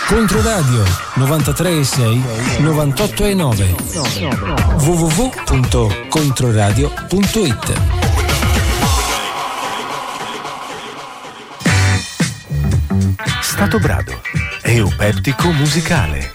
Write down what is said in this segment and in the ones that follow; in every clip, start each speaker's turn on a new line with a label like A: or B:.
A: Controradio 93,6 98,9 www.controradio.it.
B: Stato Brado, eupeptico musicale.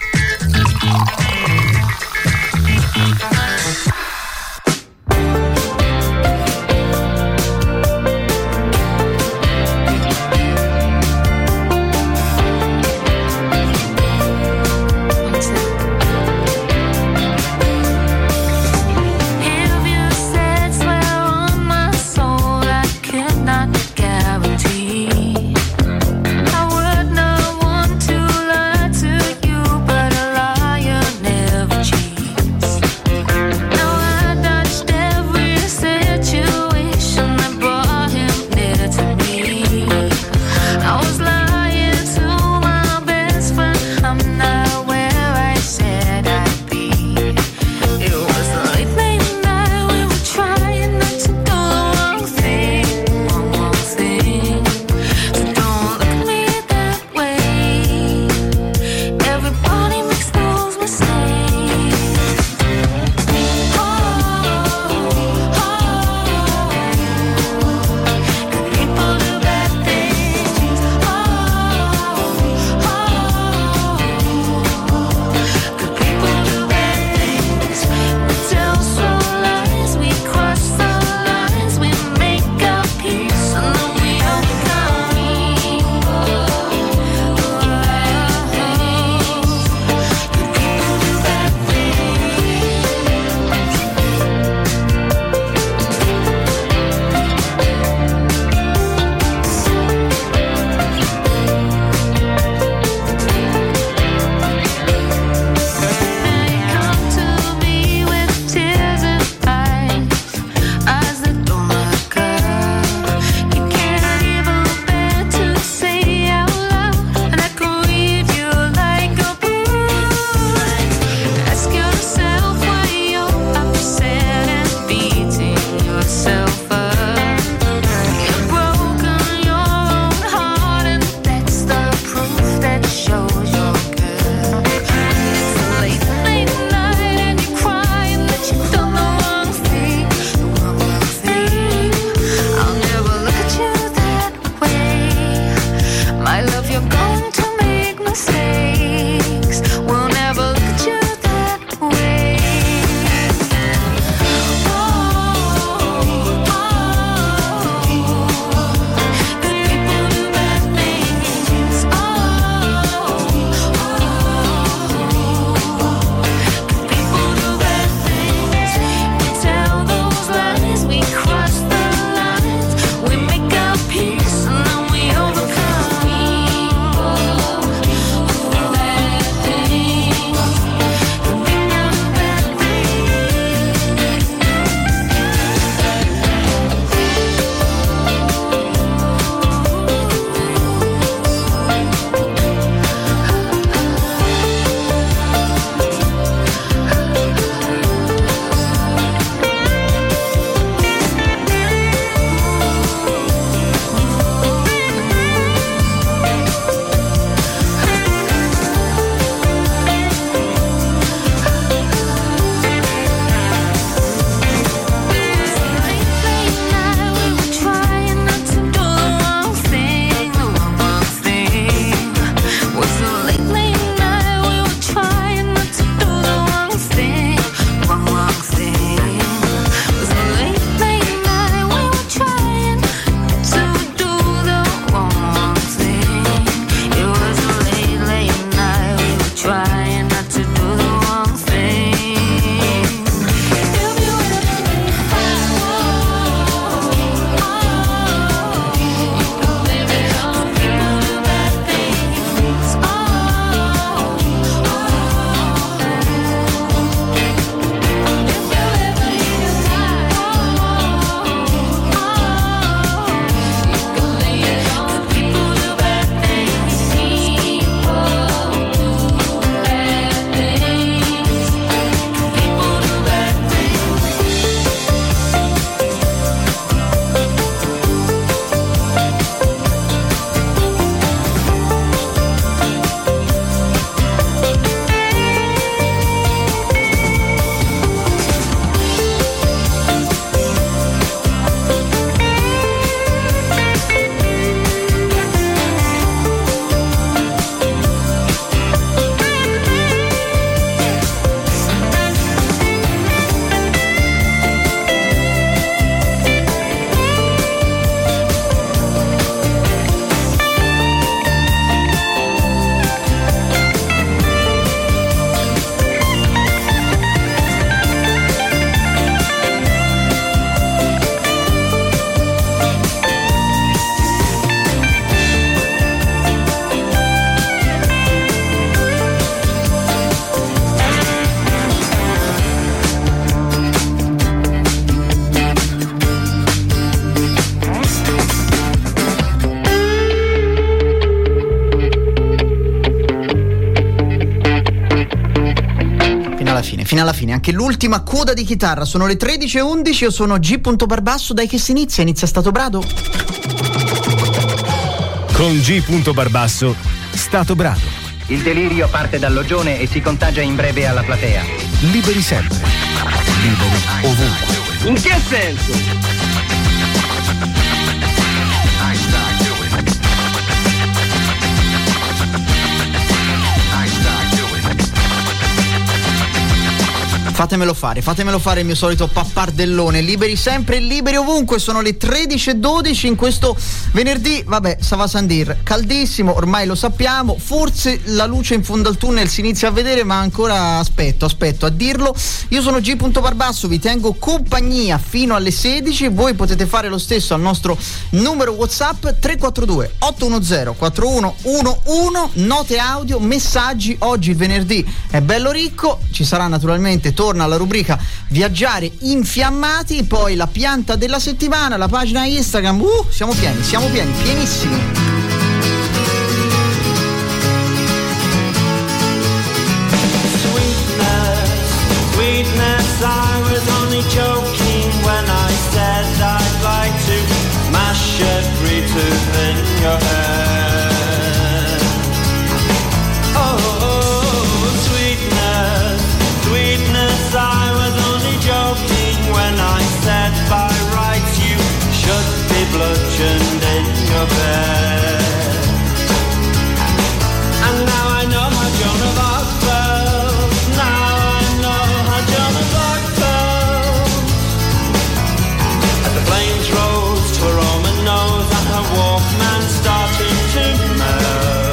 C: alla fine, anche l'ultima coda di chitarra. Sono le 13:11, io sono G. Barbasso. Dai che si inizia Stato Brado.
B: Con G. Barbasso, Stato Brado.
D: Il delirio parte dall'ogione e si contagia in breve alla platea.
B: Liberi sempre, liberi ovunque.
D: In che senso?
C: Fatemelo fare il mio solito pappardellone. Liberi sempre, liberi ovunque. Sono le 13:12 in questo venerdì. Vabbè, Sava Sandir, caldissimo, ormai lo sappiamo. Forse la luce in fondo al tunnel si inizia a vedere, ma ancora aspetto a dirlo. Io sono G. Barbasso, vi tengo compagnia fino alle 16. Voi potete fare lo stesso al nostro numero WhatsApp 342 810 4111. Note audio, messaggi. Oggi il venerdì è bello ricco. Ci sarà naturalmente, torna alla rubrica Viaggiare infiammati, poi la pianta della settimana, la pagina Instagram. Siamo pieni, pienissimi.
E: Sweetness, I was only joking when I said I'd like to mash every tooth in your head. Oh, sweetness, I was only joking when I said by rights you should be bludgeoned in your bed. And now I know how Joan of Arc felt. Now I know how Joan of Arc felt. As the flames rose to her Roman nose and her Walkman started to melt.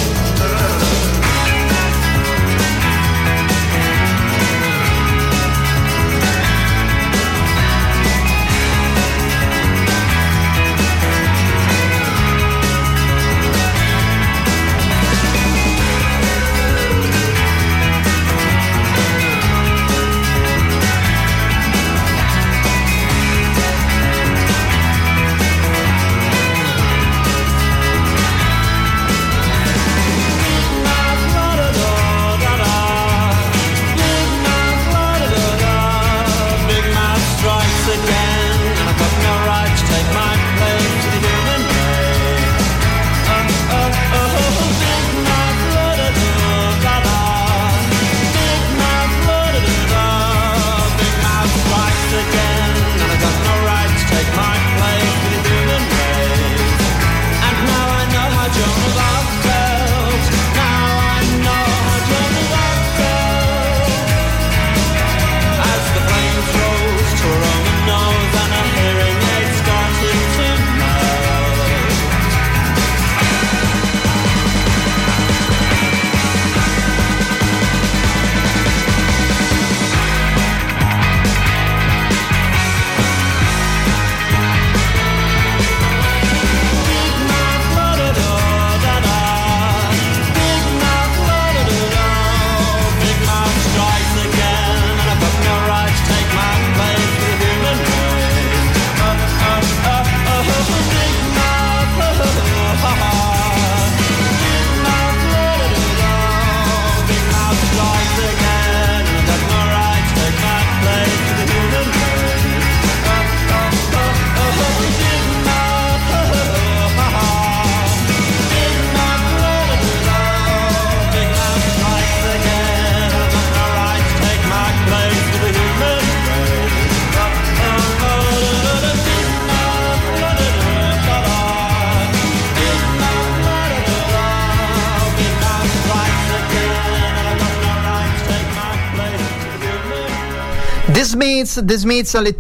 C: The Smiths alle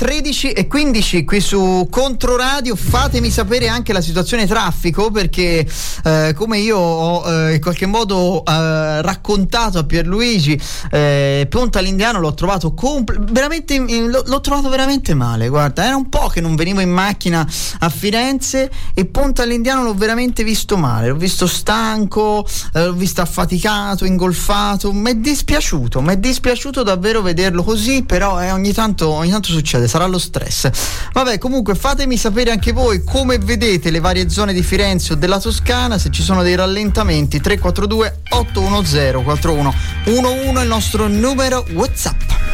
C: 13:15 qui su Controradio. Fatemi sapere anche la situazione traffico, perché come io ho in qualche modo raccontato a Pierluigi, Ponte all'Indiano l'ho trovato l'ho trovato veramente male. Guarda, era un po' che non venivo in macchina a Firenze e Ponte all'Indiano l'ho veramente visto male, l'ho visto stanco, l'ho visto affaticato, ingolfato. Mi è dispiaciuto davvero vederlo così, però ogni tanto succede, sarà lo stress. Vabbè, comunque fatemi sapere anche voi come vedete le varie zone di Firenze o della Toscana, se ci sono dei rallentamenti. 342 810 4111 è il nostro numero WhatsApp.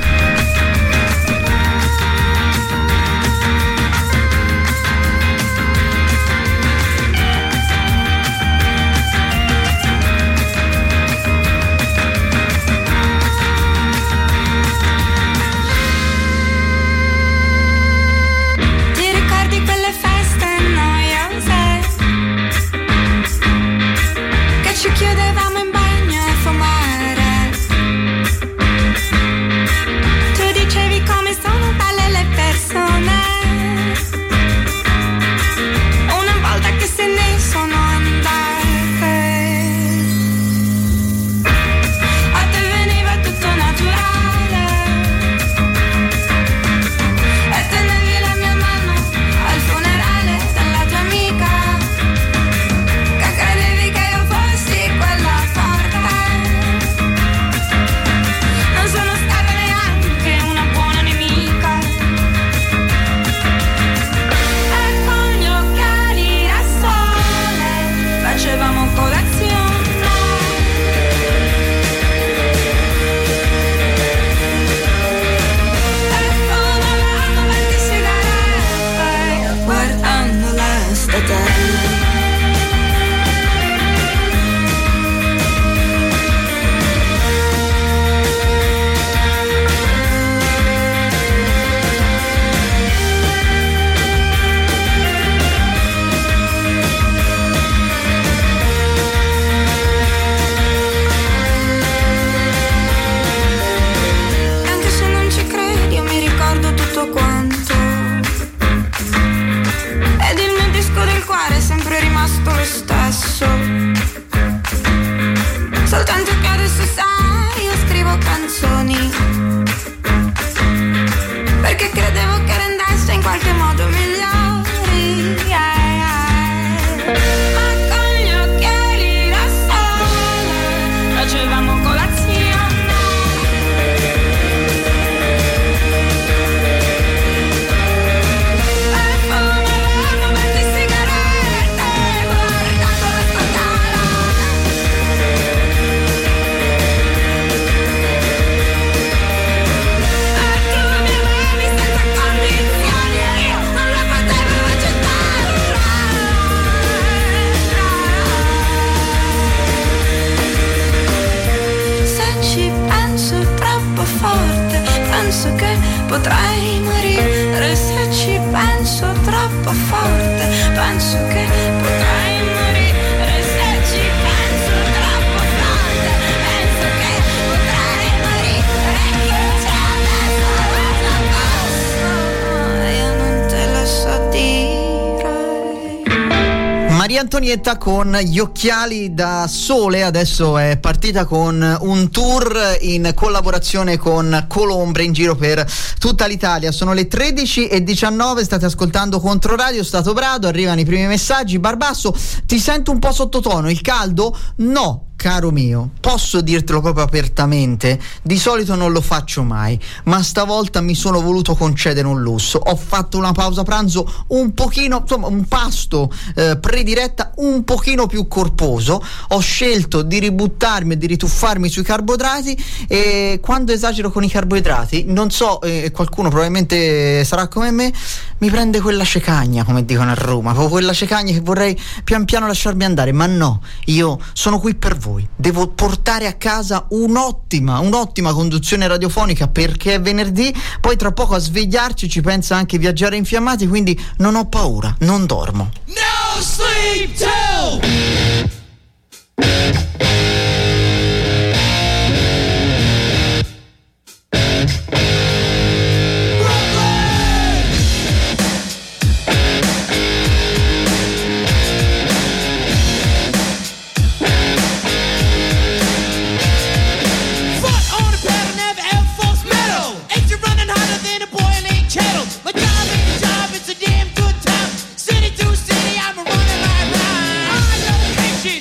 F: Ci chiudevamo in bagno a fumare. Tu dicevi come sono belle le persone. Una volta che se ne sono andate, a te veniva tutto naturale e tenevi la mia mano al funerale della tua amica, che credevi che io fossi quella forte. Non sono stata neanche una buona nemica. E con gli occhiali da sole facevamo colazione. E fumavamo 20 sigarette guardando le stelle. Anche se non ci credi, io mi ricordo tutto quanto. Ed il mio disco del cuore è sempre rimasto lo stesso. Soltanto che adesso sai, io scrivo canzoni perché credevo che rendesse in qualche modo migliori. Ma con gli occhiali da sole facevamo colazione. E fumavamo 20 sigarette guardando le stelle. E tu mi amavi senza condizioni e io non le potevo accettare. Se ci penso troppo forte, penso che potrei morire. Se ci penso troppo forte, penso che potrei morire. Se ci penso troppo forte, penso che potrei morire. Che c'è adesso non posso, io non te lo so dire.
C: Maria Antonietta con gli occhiali da sole adesso è partita con un tour in collaborazione con Colombre in giro per tutta l'Italia. Sono le 13:19, state ascoltando Controradio, Stato Brado, arrivano i primi messaggi. Barbasso, ti sento un po' sottotono, il caldo? No, caro mio, posso dirtelo proprio apertamente, di solito non lo faccio mai, ma stavolta mi sono voluto concedere un lusso. Ho fatto una pausa pranzo un pochino, insomma un pasto prediretta un pochino più corposo. Ho scelto di ributtarmi e di rituffarmi sui carboidrati, e quando esagero con i carboidrati, non so, qualcuno probabilmente sarà come me, mi prende quella cecagna, come dicono a Roma, proprio quella cecagna che vorrei pian piano lasciarmi andare, ma no, io sono qui per voi, devo portare a casa un'ottima conduzione radiofonica, perché è venerdì, poi tra poco a svegliarci ci pensa anche Viaggiare Infiammati, quindi non ho paura, non dormo.
E: No sleep till City to city, I'm running right round. I know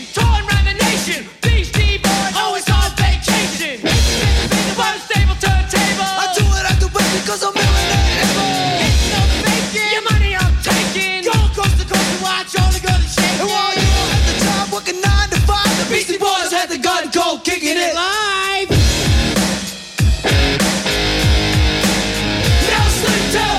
E: let the gun go, kicking it live. No sleep till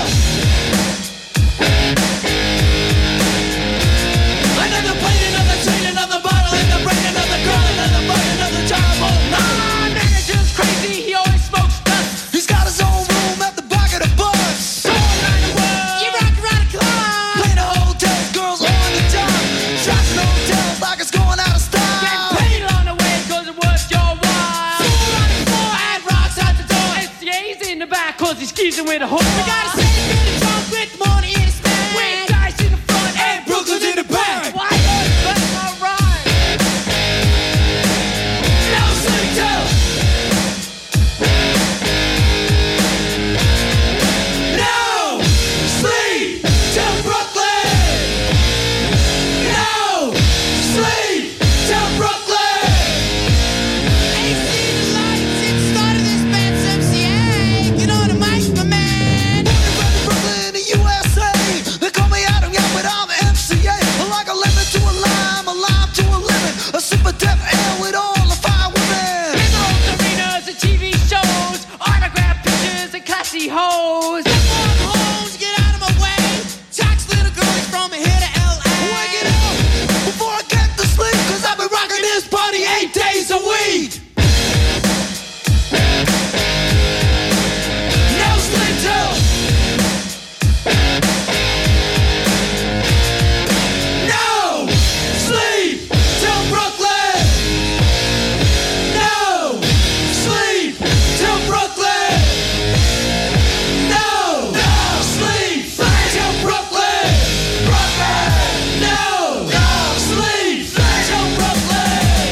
E: another plane, another train, another bottle in the brain, another girl, another boy, another child. Oh, nah, nigga just crazy. He always smokes dust. He's got his own room at the back of the bus. All around the world, you rock around the clock. Play the hotels, girls on the job. Shots in hotels like it's going out of style. Get paid on the way 'cause it was your while. Fool on the floor, and rocks out the door. SCA's in the back 'cause he's skeezing with a whore. We gotta save in the trunk with money in his bag. With dice in the front and Brooklyn's in the back. Why not? That's my rhyme. No sleep till no sleep till Brooklyn. No sleep till Brooklyn. Ain't seen the lights since the start of this band's MCA. Get on the mic, my man. Born and bred in Brooklyn, the USA. They call me Adam, yeah, but I'm MCA. I'm like a lemon to a lime to a lemon. A super deaf L with all the fine women. In the old arenas and TV shows, autograph pictures and classy hoes. Step on the homes, get out of my way. Tax little girls from here to LA. Wake it up before I get to sleep, 'cause I've been rocking this party 8 days a week. No sleep till no sleep till Brooklyn. No sleep till Brooklyn. No sleep till Brooklyn. Brooklyn. No sleep till Brooklyn.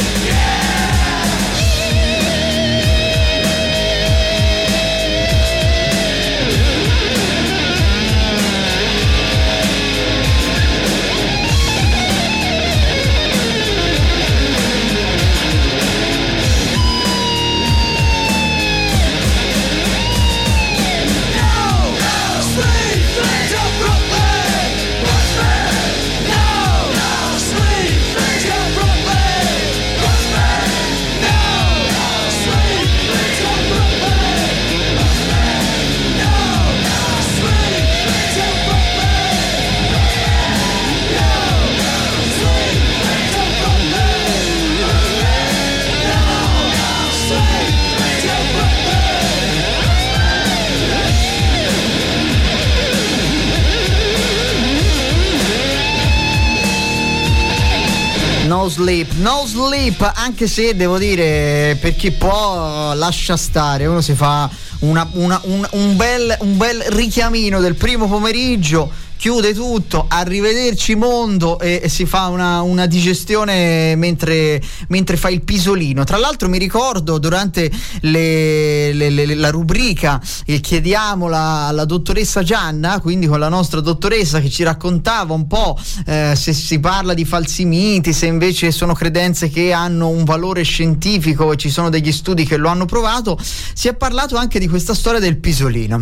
C: No sleep, anche se devo dire, per chi può lascia stare, uno si fa un bel richiamino del primo pomeriggio, chiude tutto, arrivederci mondo, e si fa una digestione mentre fa il pisolino. Tra l'altro mi ricordo durante la rubrica chiediamola alla dottoressa Gianna, quindi con la nostra dottoressa che ci raccontava un po' se si parla di falsi miti, se invece sono credenze che hanno un valore scientifico e ci sono degli studi che lo hanno provato. Si è parlato anche di questa storia del pisolino,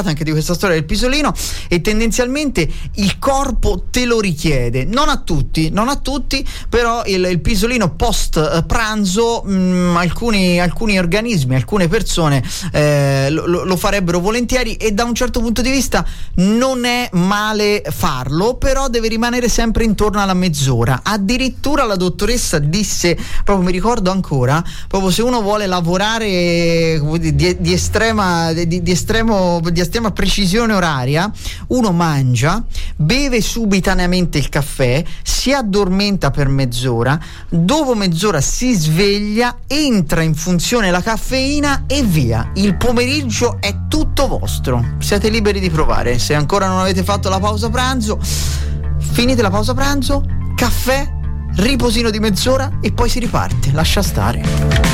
C: e tendenzialmente il corpo te lo richiede, non a tutti, però il pisolino post pranzo alcuni organismi, alcune persone lo farebbero volentieri, e da un certo punto di vista non è male farlo, però deve rimanere sempre intorno alla mezz'ora. Addirittura la dottoressa disse, proprio mi ricordo ancora, proprio se uno vuole lavorare di estrema precisione oraria, uno mangia, beve subitaneamente il caffè, si addormenta per mezz'ora, dopo mezz'ora si sveglia, entra in funzione la caffeina e via. Il pomeriggio è tutto vostro. Siete liberi di provare. Se ancora non avete fatto la pausa pranzo, finite la pausa pranzo, caffè, riposino di mezz'ora e poi si riparte. Lascia stare.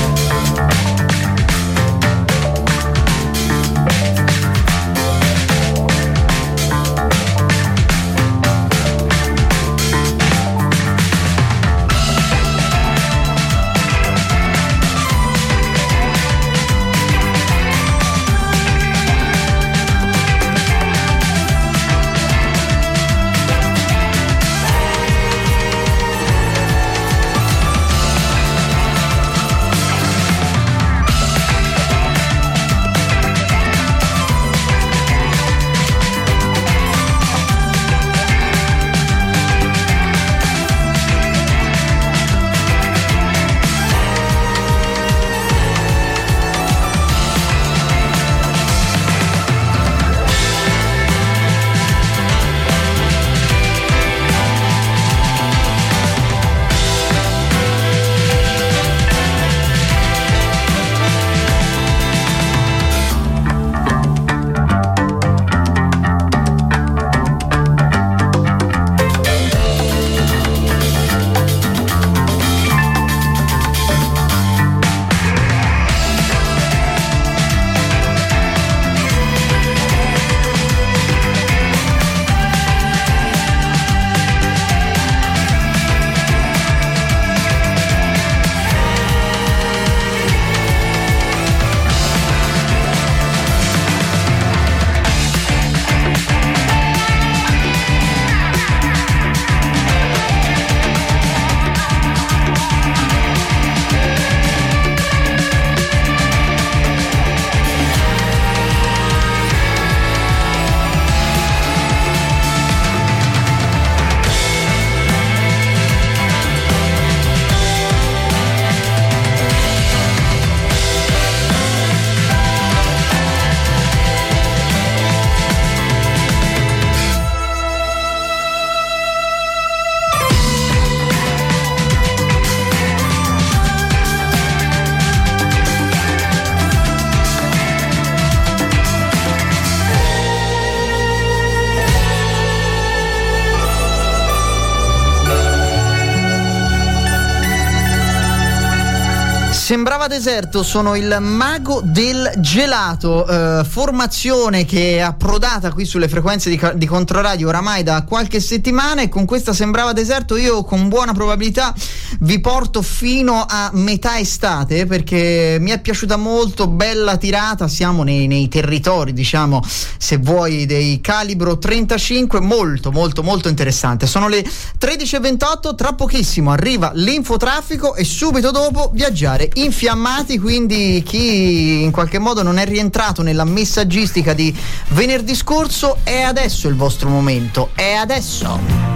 C: Sembrava deserto, sono il mago del gelato, formazione che è approdata qui sulle frequenze di Controradio oramai da qualche settimana, e con questa Sembrava deserto io con buona probabilità vi porto fino a metà estate, perché mi è piaciuta molto, bella tirata, siamo nei territori, diciamo, se vuoi, dei calibro 35, molto molto molto interessante. Sono le 13:28, tra pochissimo arriva l'infotraffico e subito dopo viaggiare infiammati, quindi chi in qualche modo non è rientrato nella messaggistica di venerdì scorso, è adesso il vostro momento, è adesso.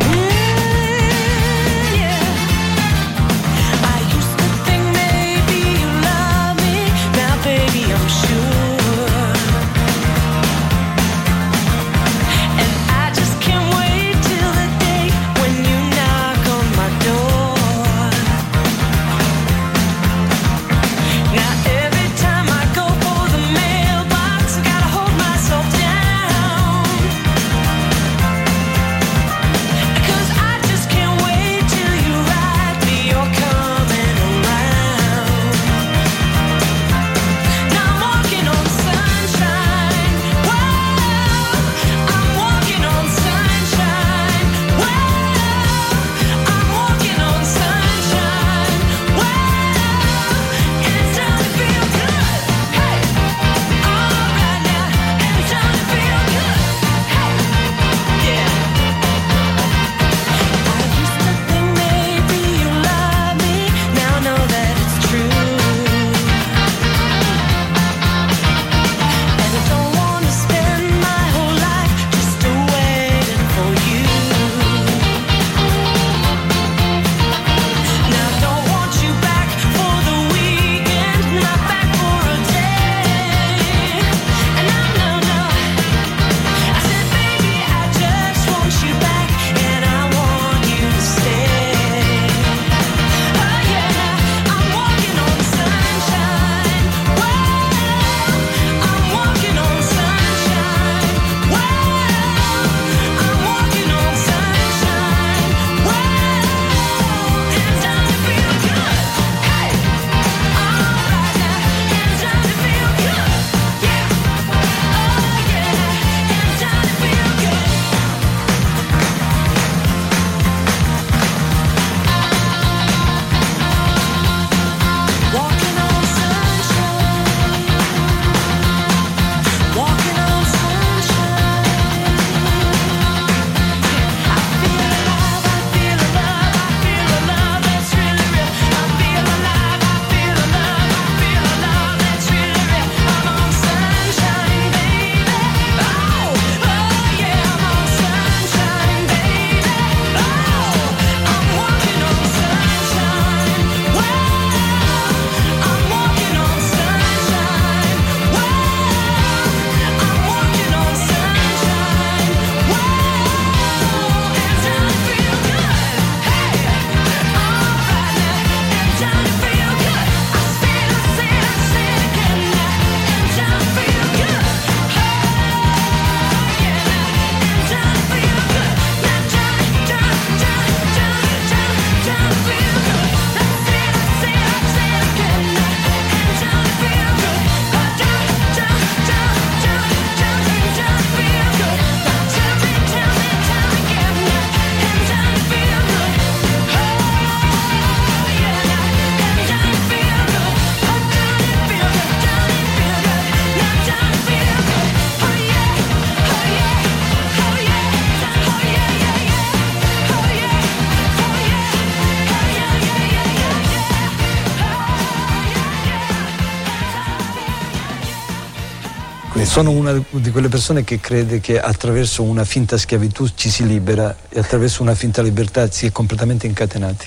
G: Sono una di quelle persone che crede che attraverso una finta schiavitù ci si libera e attraverso una finta libertà si è completamente incatenati.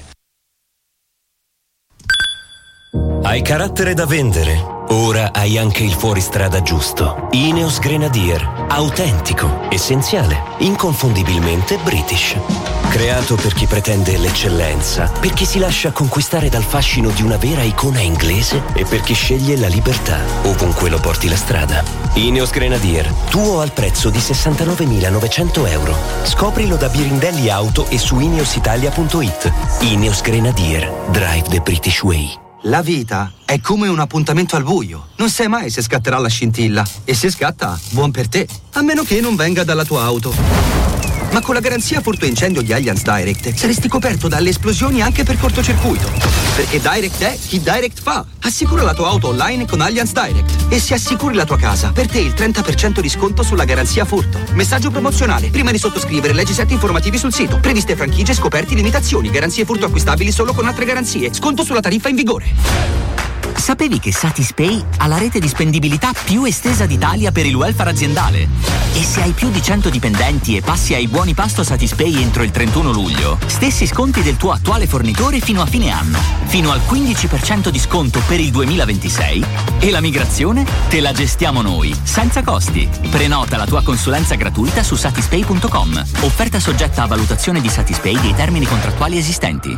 H: Hai carattere da vendere? Ora hai anche il fuoristrada giusto. Ineos Grenadier. Autentico, essenziale, inconfondibilmente British. Creato per chi pretende l'eccellenza, per chi si lascia conquistare dal fascino di una vera icona inglese e per chi sceglie la libertà, ovunque lo porti la strada. Ineos Grenadier, tuo al prezzo di 69.900 euro. Scoprilo da Birindelli Auto e su ineositalia.it. Ineos Grenadier, drive the British way.
I: La vita è come un appuntamento al buio. Non sai mai se scatterà la scintilla. E se scatta, buon per te. A meno che non venga dalla tua auto. Ma con la garanzia furto incendio di Allianz Direct saresti coperto dalle esplosioni anche per cortocircuito. Perché Direct è chi Direct fa. Assicura la tua auto online con Allianz Direct. E se assicuri la tua casa, per te il 30% di sconto sulla garanzia furto. Messaggio promozionale. Prima di sottoscrivere, leggi set informativi sul sito. Previste franchigie, scoperti, limitazioni. Garanzie furto acquistabili solo con altre garanzie. Sconto sulla tariffa in vigore.
J: Sapevi che Satispay ha la rete di spendibilità più estesa d'Italia per il welfare aziendale? E se hai più di 100 dipendenti e passi ai buoni pasto Satispay entro il 31 luglio, stessi sconti del tuo attuale fornitore fino a fine anno, fino al 15% di sconto per il 2026 e la migrazione te la gestiamo noi, senza costi. Prenota la tua consulenza gratuita su satispay.com. Offerta soggetta a valutazione di Satispay dei termini contrattuali esistenti.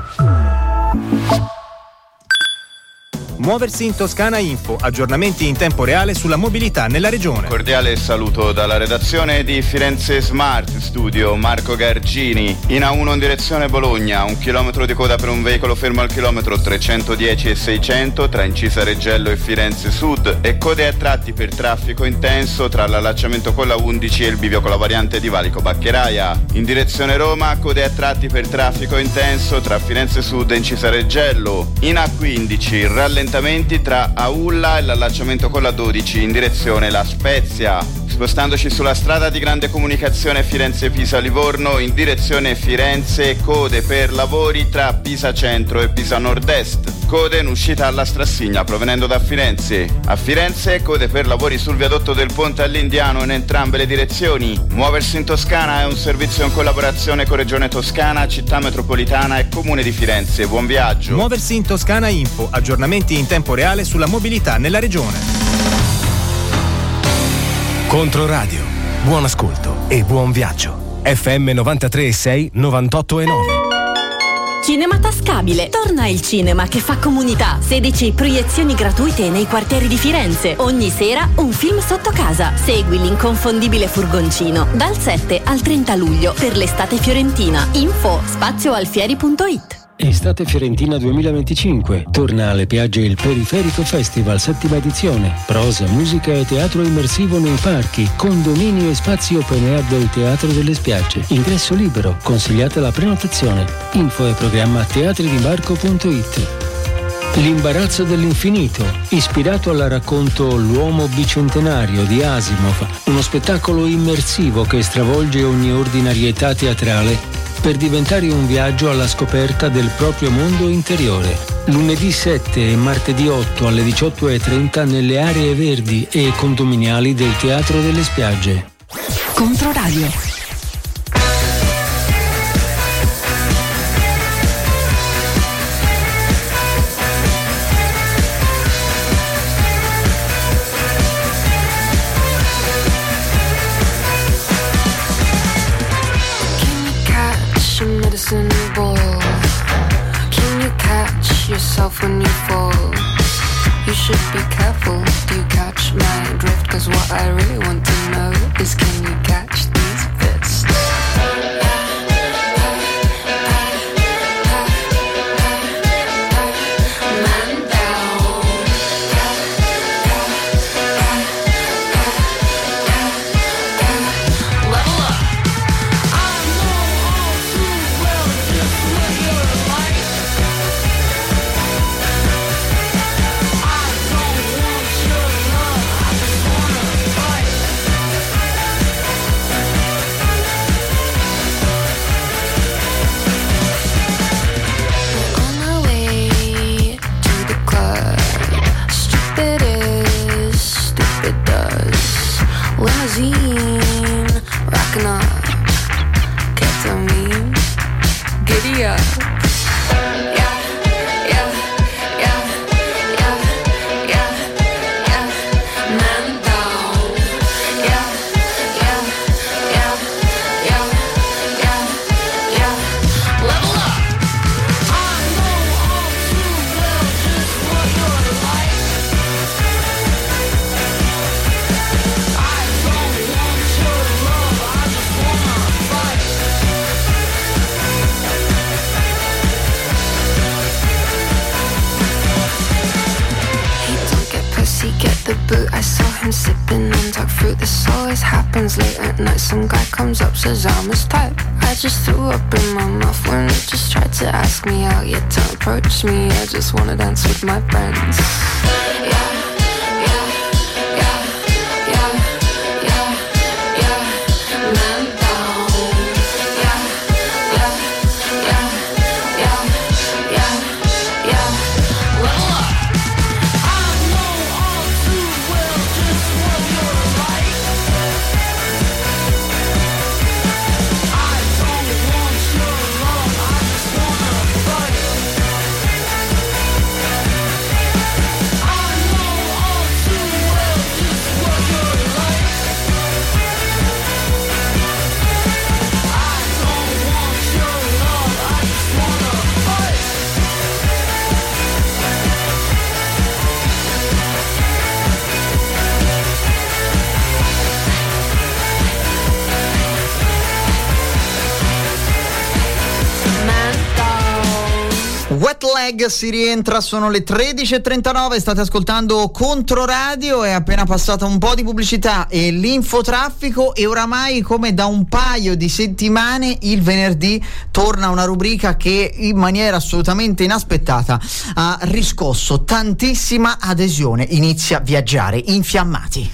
B: Muoversi in Toscana Info, aggiornamenti in tempo reale sulla mobilità nella regione.
K: Cordiale saluto dalla redazione di Firenze Smart Studio, Marco Gargini. In A1 in direzione Bologna, 1 chilometro di coda per un veicolo fermo al chilometro 310 e 600 tra Incisa Reggello e Firenze Sud e code a tratti per traffico intenso tra l'allacciamento con la 11 e il bivio con la variante di Valico Baccheraia. In direzione Roma, code a tratti per traffico intenso tra Firenze Sud e Incisa Reggello. In A15, rallentamenti tra Aulla e l'allacciamento con la 12 in direzione La Spezia. Spostandoci sulla strada di grande comunicazione Firenze-Pisa-Livorno in direzione Firenze, code per lavori tra Pisa Centro e Pisa Nord-Est. Code in uscita alla Strassigna provenendo da Firenze. A Firenze, code per lavori sul viadotto del Ponte all'Indiano in entrambe le direzioni. Muoversi in Toscana è un servizio in collaborazione con Regione Toscana, Città Metropolitana e Comune di Firenze. Buon viaggio.
B: Muoversi in Toscana Info, aggiornamenti in tempo reale sulla mobilità nella regione.
L: Controradio, buon ascolto e buon viaggio. FM 93.6, 98.9.
M: Cinema Tascabile. Torna il cinema che fa comunità. 16 proiezioni gratuite nei quartieri di Firenze. Ogni sera un film sotto casa. Segui l'inconfondibile furgoncino. Dal 7 al 30 luglio per l'estate fiorentina. Info spazioalfieri.it.
A: Estate Fiorentina 2025. Torna alle Piagge il Periferico Festival, 7ª edizione. Prosa, musica e teatro immersivo nei parchi, condominio e spazi open air del Teatro delle Spiagge. Ingresso libero, consigliata la prenotazione. Info e programma teatridibarco.it. L'imbarazzo dell'infinito, ispirato al racconto L'uomo bicentenario di Asimov, uno spettacolo immersivo che stravolge ogni ordinarietà teatrale per diventare un viaggio alla scoperta del proprio mondo interiore. Lunedì 7 e martedì 8 alle 18:30 nelle aree verdi e condominiali del Teatro delle Spiagge.
M: Controradio.
F: Ball. Can you catch yourself when you fall? You should be careful. Do you catch my drift? 'Cause what I really want to know is, can you catch these fists? Man down. Level up. fruit. This always happens late at night. Some guy comes up, says I'm his type. I just threw up in my mouth when it just tried to ask me out. Yet don't approach me, I just wanna dance with my friends.
C: Wet Leg si rientra, sono le 13.39, state ascoltando Controradio, è appena passata un po' di pubblicità e l'infotraffico e oramai come da un paio di settimane il venerdì torna una rubrica che in maniera assolutamente inaspettata ha riscosso tantissima adesione. Inizia Viaggiare Infiammati.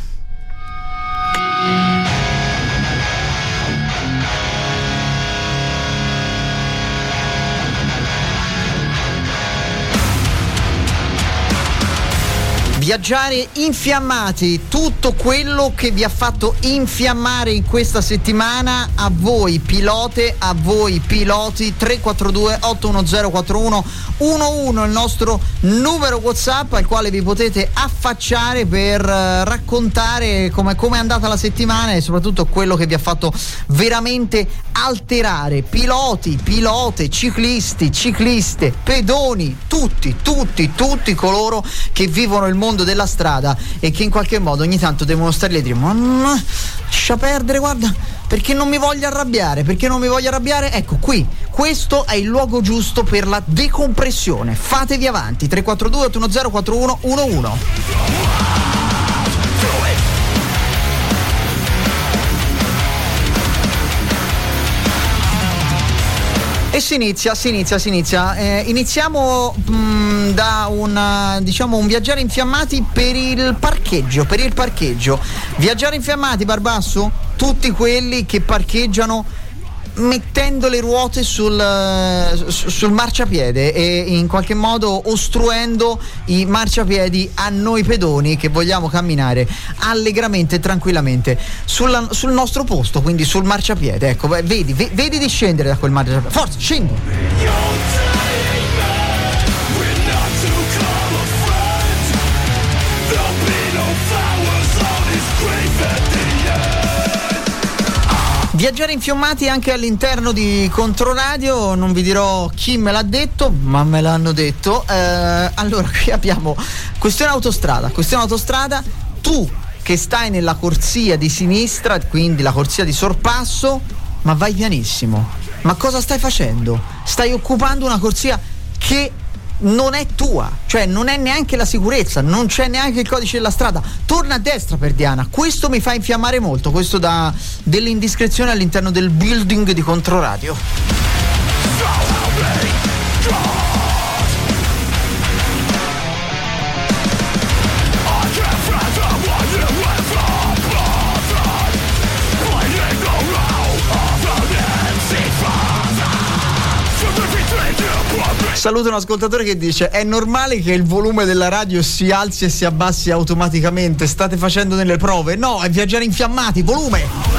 C: Viaggiare Infiammati, tutto quello che vi ha fatto infiammare in questa settimana, a voi pilote, a voi piloti. 342 810 4111 il nostro numero WhatsApp al quale vi potete affacciare per raccontare come è andata la settimana e soprattutto quello che vi ha fatto veramente alterare. Piloti, pilote, ciclisti, cicliste, pedoni, tutti coloro che vivono il mondo della strada e che in qualche modo ogni tanto devono stare lì e dire mamma, lascia perdere, guarda, perché non mi voglio arrabbiare, ecco qui, questo è il luogo giusto per la decompressione. Fatevi avanti. 342 810 4111. E si inizia. Iniziamo da un viaggiare infiammati per il parcheggio. Viaggiare infiammati, Barbasso, tutti quelli che parcheggiano mettendo le ruote sul marciapiede e in qualche modo ostruendo i marciapiedi a noi pedoni che vogliamo camminare allegramente e tranquillamente sul nostro posto, quindi sul marciapiede. Ecco, vedi di scendere da quel marciapiede, forza, scendi. Viaggiare infiammati anche all'interno di Controradio, non vi dirò chi me l'ha detto, ma me l'hanno detto. Allora, qui abbiamo questione autostrada, tu che stai nella corsia di sinistra, quindi la corsia di sorpasso, ma vai pianissimo. Ma cosa stai facendo? Stai occupando una corsia che non è tua, cioè non è neanche la sicurezza, non c'è neanche il codice della strada. Torna a destra per Diana. Questo mi fa infiammare molto, questo dà delle indiscrezioni all'interno del building di Controradio. Saluto un ascoltatore che dice: è normale che il volume della radio si alzi e si abbassi automaticamente, state facendo delle prove? No, è Viaggiare Infiammati, volume!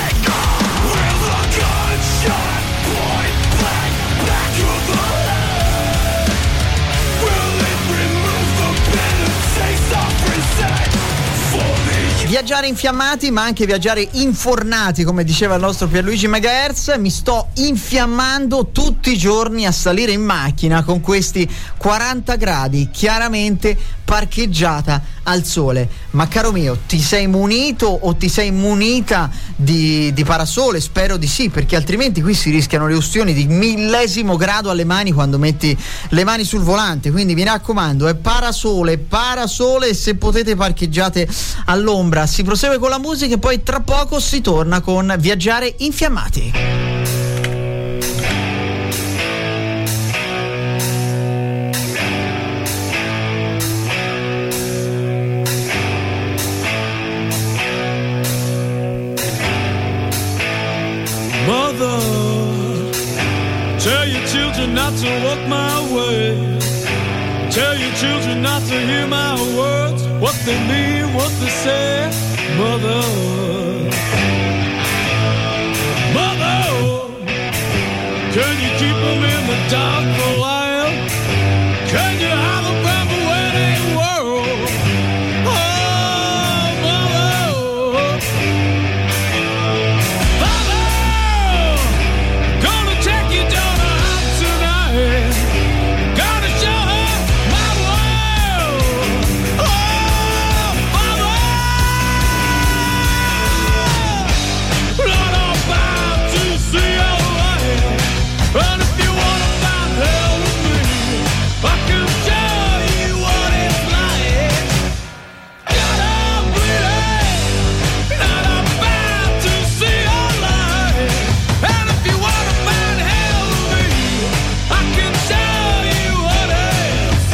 C: Viaggiare infiammati, ma anche viaggiare infornati, come diceva il nostro Pierluigi Megahertz. Mi sto infiammando tutti i giorni a salire in macchina con questi 40 gradi, chiaramente parcheggiata al sole. Ma caro mio, ti sei munito o ti sei munita di parasole? Spero di sì, perché altrimenti qui si rischiano le ustioni di millesimo grado alle mani quando metti le mani sul volante. Quindi mi raccomando, è parasole, e se potete parcheggiate all'ombra. si prosegue con la musica e poi tra poco si torna con Viaggiare Infiammati.
E: Mother, tell your children not to walk my way. Tell your children not to hear my words, what they mean, what they say. Mother, Mother, can you keep them in the dark for a while? Can you hide them from the waiting world? Oh, Mother, Mother, gonna take your daughter out tonight. Gonna show her my world. Oh, Mother, not about to see your light. And if you wanna find hell with me, I can tell you what it's like. Gotta bleed, not about to see your light. And if you wanna find hell with me, I can tell you what it is.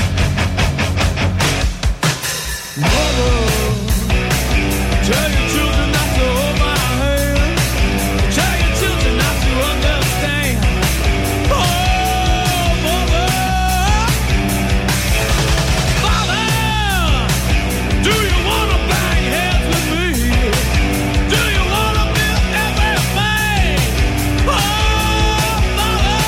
E: Mother, tell your children not to hold my hand. Tell your children not to understand. Oh, Mother, Father, do you wanna bang heads with me? Do you wanna feel everything? Oh, Mother,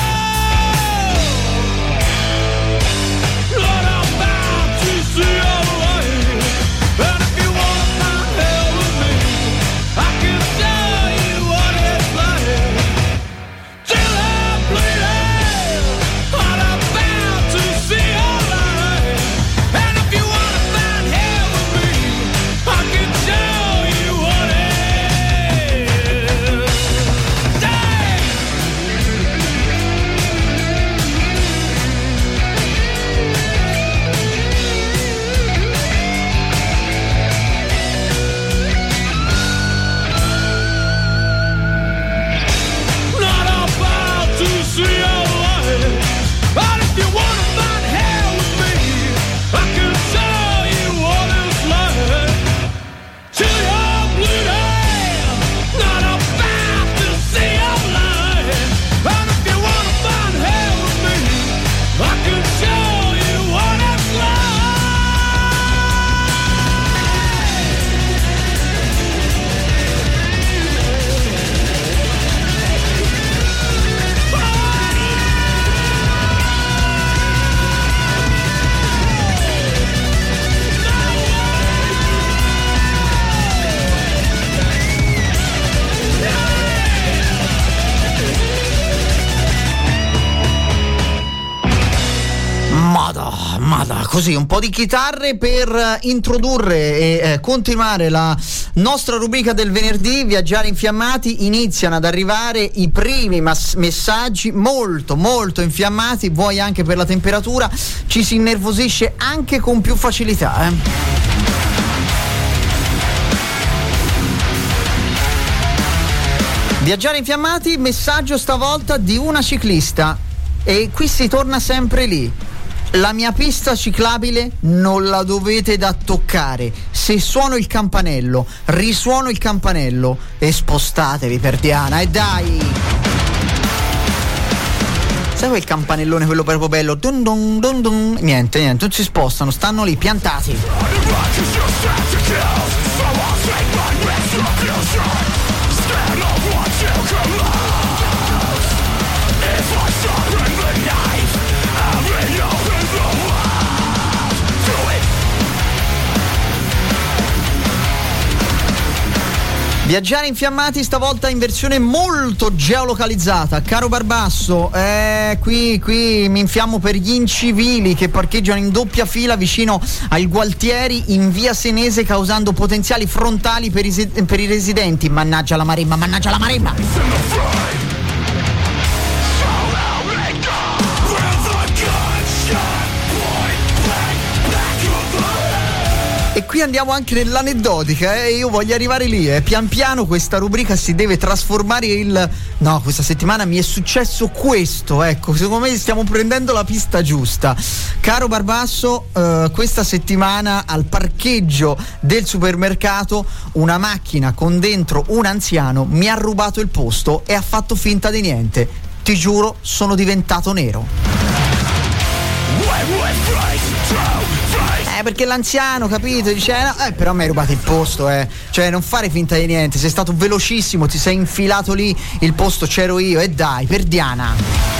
E: Lord, I'm about to see your light. And if you wanna find hell with me, I can tell you what it's like. Till I'm bleeding, I'm about to see your light. And if you wanna find hell with me, I can tell you what it is. Not about to see your light. But if you wanna find hell with me, I can tell you what it's like. Till you're bleeding, not about to see your light. And if you wanna find hell with me, I can tell you what it's like.
C: Mada, così un po' di chitarre per introdurre e continuare la nostra rubrica del venerdì, Viaggiare Infiammati. Iniziano ad arrivare i primi messaggi molto molto infiammati, vuoi anche per la temperatura, ci si innervosisce anche con più facilità, Viaggiare Infiammati, messaggio stavolta di una ciclista e qui si torna sempre lì. La mia pista ciclabile non la dovete da toccare. Se suono il campanello, risuono il campanello e spostatevi per Diana. E dai! Sai quel campanellone, quello proprio bello? Dun dun dun dun. Niente, non si spostano, stanno lì piantati. Viaggiare Infiammati stavolta in versione molto geolocalizzata. Caro Barbasso, qui mi infiammo per gli incivili che parcheggiano in doppia fila vicino ai Gualtieri in via Senese, causando potenziali frontali per i residenti. Mannaggia la maremma, mannaggia la maremma! E qui andiamo anche nell'aneddotica, io voglio arrivare lì, pian piano questa rubrica si deve trasformare no, questa settimana mi è successo questo, ecco, secondo me stiamo prendendo la pista giusta. Caro Barbasso, questa settimana al parcheggio del supermercato una macchina con dentro un anziano mi ha rubato il posto e ha fatto finta di niente. Ti giuro, sono diventato nero. Perché l'anziano, capito, dice no, però mi hai rubato il posto, cioè non fare finta di niente, sei stato velocissimo, ti sei infilato lì, il posto c'ero io, e dai, per Diana.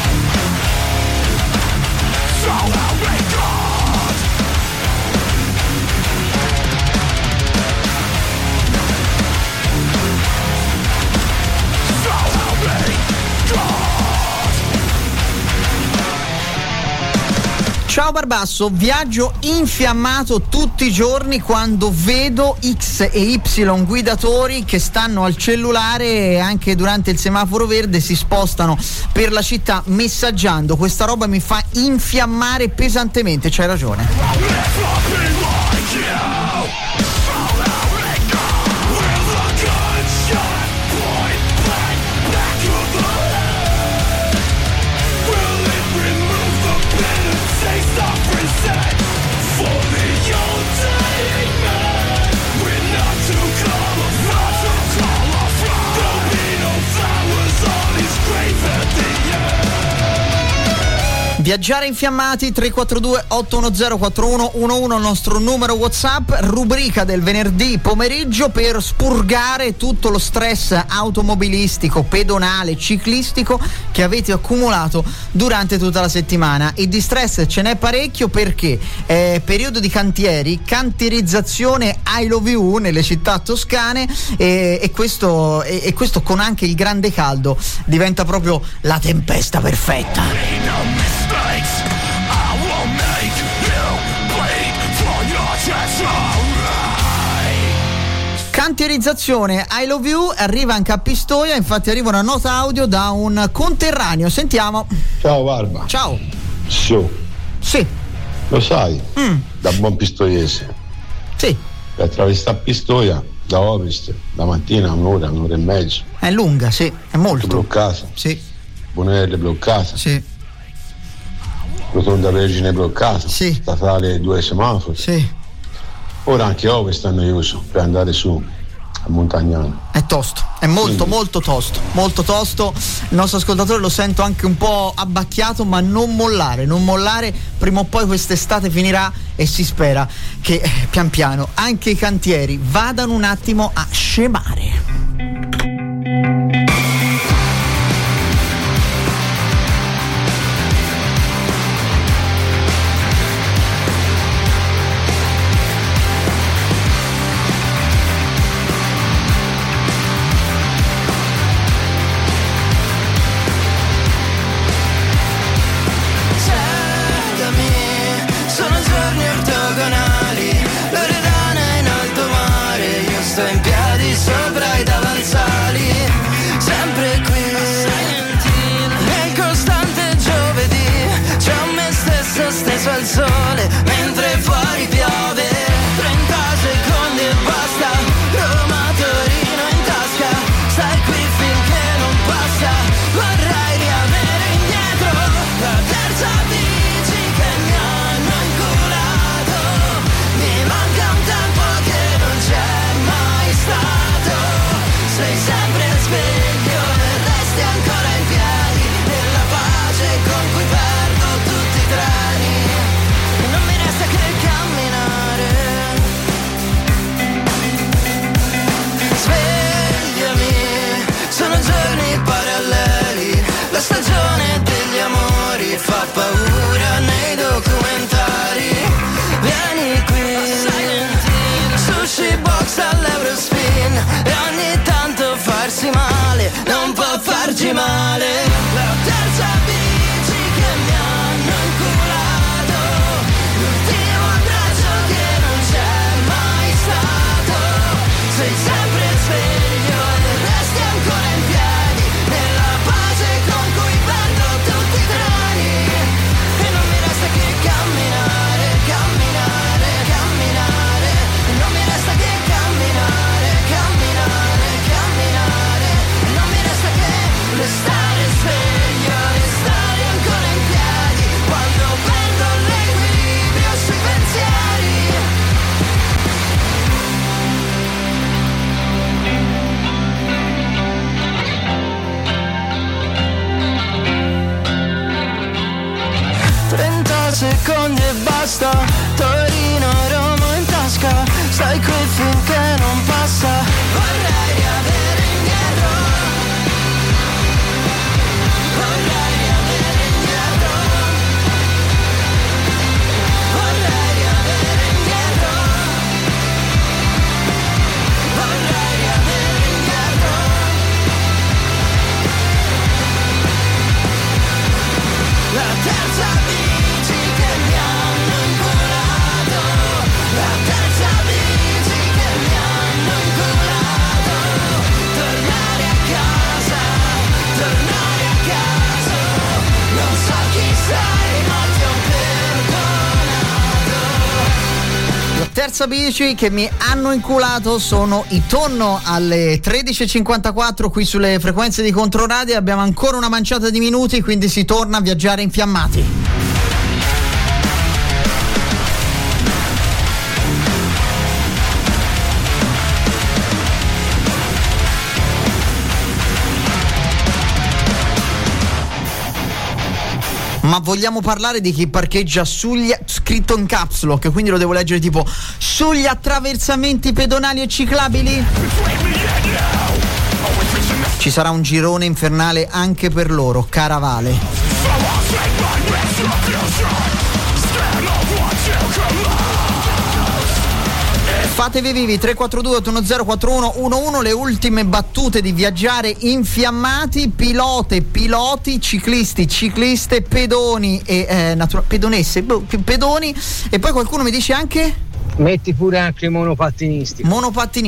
C: Ciao Barbasso, viaggio infiammato tutti i giorni quando vedo X e Y guidatori che stanno al cellulare e anche durante il semaforo verde si spostano per la città messaggiando. Questa roba mi fa infiammare pesantemente, c'hai ragione. Viaggiare infiammati, 342 810 4111 il nostro numero WhatsApp, rubrica del venerdì pomeriggio per spurgare tutto lo stress automobilistico, pedonale, ciclistico che avete accumulato durante tutta la settimana. E di stress ce n'è parecchio perché è periodo di cantieri, cantierizzazione I love you nelle città toscane e questo con anche il grande caldo diventa proprio la tempesta perfetta. Cantierizzazione I love you arriva anche a Pistoia, infatti arriva una nota audio da un conterraneo, sentiamo.
N: Ciao Barba.
C: Ciao.
N: Sì. Lo sai, da buon pistoiese.
C: Sì.
N: Per attraversare Pistoia da ovest, la mattina un'ora e mezzo.
C: È lunga, sì, è molto.
N: Bloccata.
C: Sì.
N: Bonelle bloccata.
C: Sì.
N: Rotonda Vergine bloccata.
C: Sì.
N: Statale 2 semafori.
C: Sì.
N: Ora anche ovest è noioso per andare su a Montagnano.
C: È tosto, è molto tosto, molto tosto. Il nostro ascoltatore lo sento anche un po' abbacchiato, ma non mollare, prima o poi quest'estate finirà e si spera che pian piano anche i cantieri vadano un attimo a scemare.
E: Al sole mentre fuori piove, 30 secondi e basta, Roma Torino in tasca, stai qui finché non passa, vorrei riavere indietro la terza bici che mi hanno inculato, mi manca un tempo che non c'è mai stato, sei sempre sveglio e resti ancora in piedi, nella pace con cui perdo tutti i treni. Non mi resta che camminare. Svegliami, sono giorni paralleli. La stagione degli amori fa paura nei documentari. Vieni qui, sushi box all'Eurospin. E ogni tanto farsi male non può farci male. La terza bici che mi hanno inculato, l'ultimo abbraccio che non c'è mai stato, sei sempre sveglio e resti ancora in piedi, nella pace con cui perdo tutti i treni, e non mi resta che camminare, camminare, camminare, poi quel film che non passa vorrei riavere indietro. Vorrei riavere indietro. Vorrei riavere indietro. Vorrei riavere indietro. La terza bici che mi hanno inculato. La terza bici che mi hanno inculato. Tornare a casa, tornare a casa. Non so chi sei ma ti ho perdonato.
C: La terza bici che mi hanno inculato sono i Tonno alle 13.54 qui sulle frequenze di Controradio. Abbiamo ancora una manciata di minuti, quindi si torna a viaggiare infiammati. Ma vogliamo parlare di chi parcheggia sugli, scritto in caps lock, quindi lo devo leggere tipo sugli attraversamenti pedonali e ciclabili? Ci sarà un girone infernale anche per loro, Caravale. Fatevi vivi 342-810-4111, le ultime battute di viaggiare infiammati, piloti, ciclisti, cicliste, pedoni e pedonesse, pedoni, e poi qualcuno mi dice anche
O: metti pure anche i monopattinisti, ma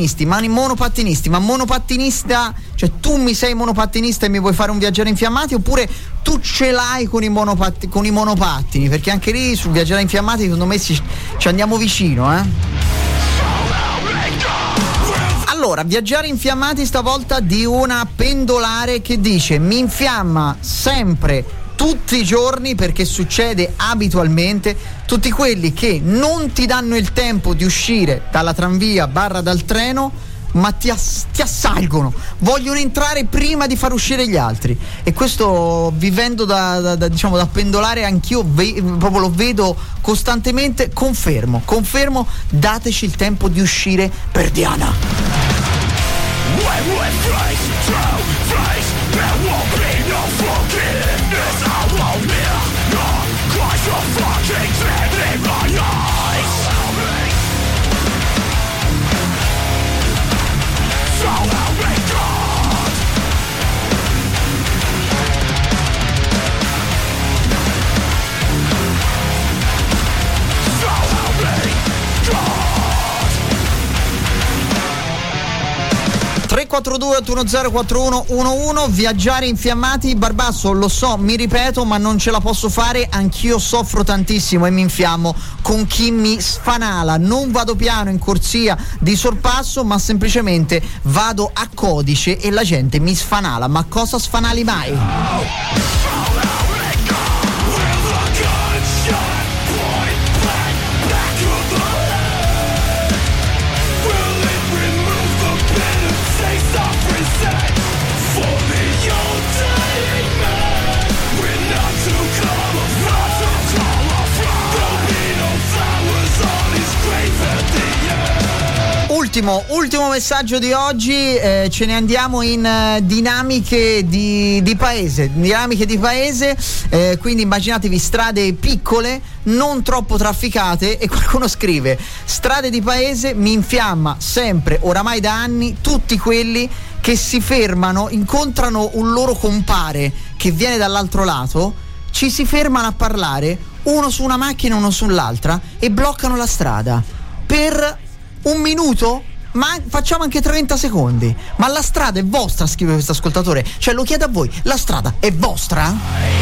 O: monopattinista, cioè tu mi sei monopattinista e mi vuoi fare un viaggiare infiammati, oppure tu ce l'hai con i monopattini, perché anche lì sul viaggiare infiammati secondo me ci andiamo vicino, Allora, viaggiare infiammati stavolta di una pendolare che dice: mi infiamma sempre, tutti i giorni, perché succede abitualmente, tutti quelli che non ti danno il tempo di uscire dalla tranvia / dal treno, ma ti assalgono, vogliono entrare prima di far uscire gli altri. E questo, vivendo da pendolare, anch'io proprio lo vedo costantemente. Confermo, dateci il tempo di uscire per Diana.
E: When we face to face, there won't be no forgiveness. I won't hear the cries of fucking dread in my eyes. So help me God. So help me God.
C: 342-810-4111, viaggiare infiammati. Barbasso, lo so, mi ripeto, ma non ce la posso fare, anch'io soffro tantissimo e mi infiammo con chi mi sfanala. Non vado piano in corsia di sorpasso, ma semplicemente vado a codice e la gente mi sfanala. Ma cosa sfanali mai? Ultimo messaggio di oggi, ce ne andiamo in dinamiche di paese, quindi immaginatevi strade piccole, non troppo trafficate, e qualcuno scrive: strade di paese, mi infiamma sempre, oramai da anni, tutti quelli che si fermano, incontrano un loro compare che viene dall'altro lato, ci si fermano a parlare, uno su una macchina, uno sull'altra, e bloccano la strada per un minuto, ma facciamo anche 30 secondi. Ma la strada è vostra, scrive questo ascoltatore, cioè lo chiedo a voi, la strada è vostra?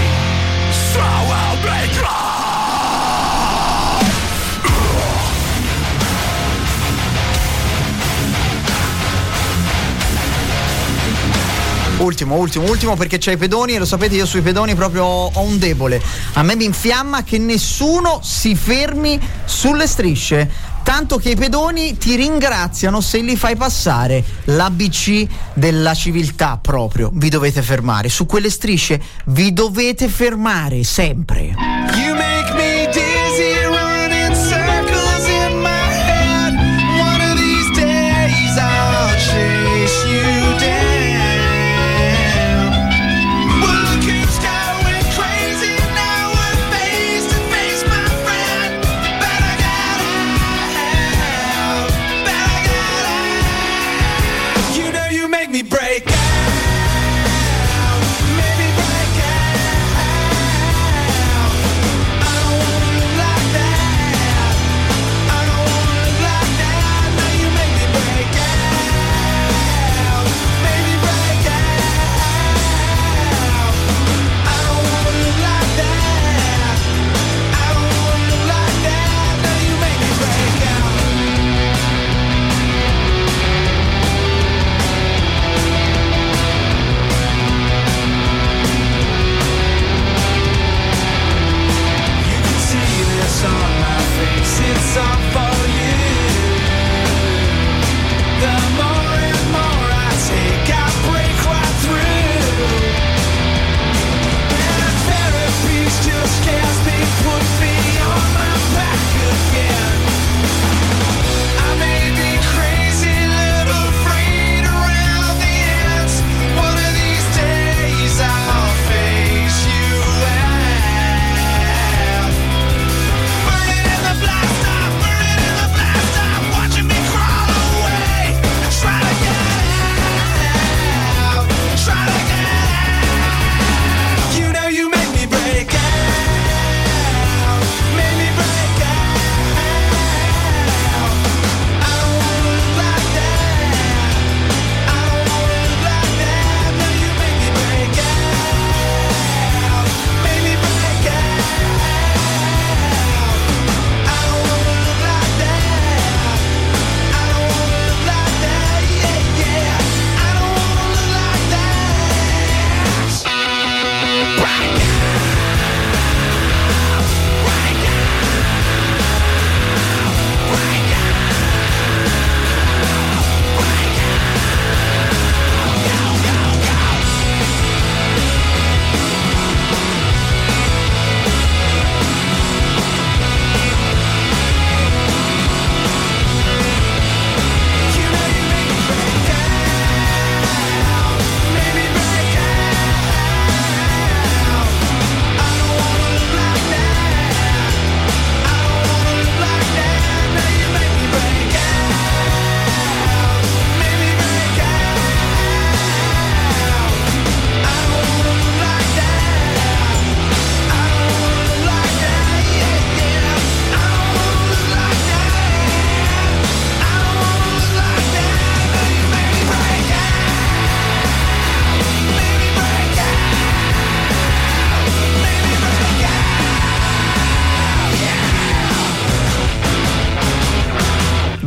C: Ultimo, perché c'è i pedoni, e lo sapete, io sui pedoni proprio ho un debole. A me mi infiamma che nessuno si fermi sulle strisce, tanto che i pedoni ti ringraziano se li fai passare. l'ABC della civiltà proprio. Vi dovete fermare su quelle strisce, vi dovete fermare sempre.
E: You make me dizzy, running circles in my head. One of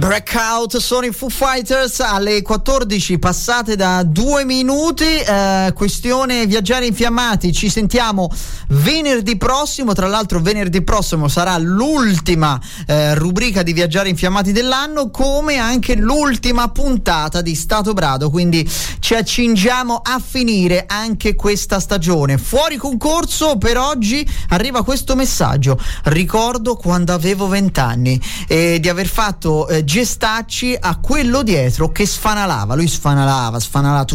O: Breakout sono i Foo Fighters alle 14 passate da 2 minuti. Questione viaggiare infiammati, ci sentiamo venerdì prossimo. Tra l'altro venerdì prossimo sarà l'ultima rubrica di Viaggiare infiammati dell'anno, come anche l'ultima puntata di Stato Brado, quindi ci accingiamo a finire anche questa stagione. Fuori concorso per oggi arriva questo messaggio: ricordo quando avevo 20 anni e di aver fatto gestacci a quello dietro che sfanalava. Lui sfanalava tu,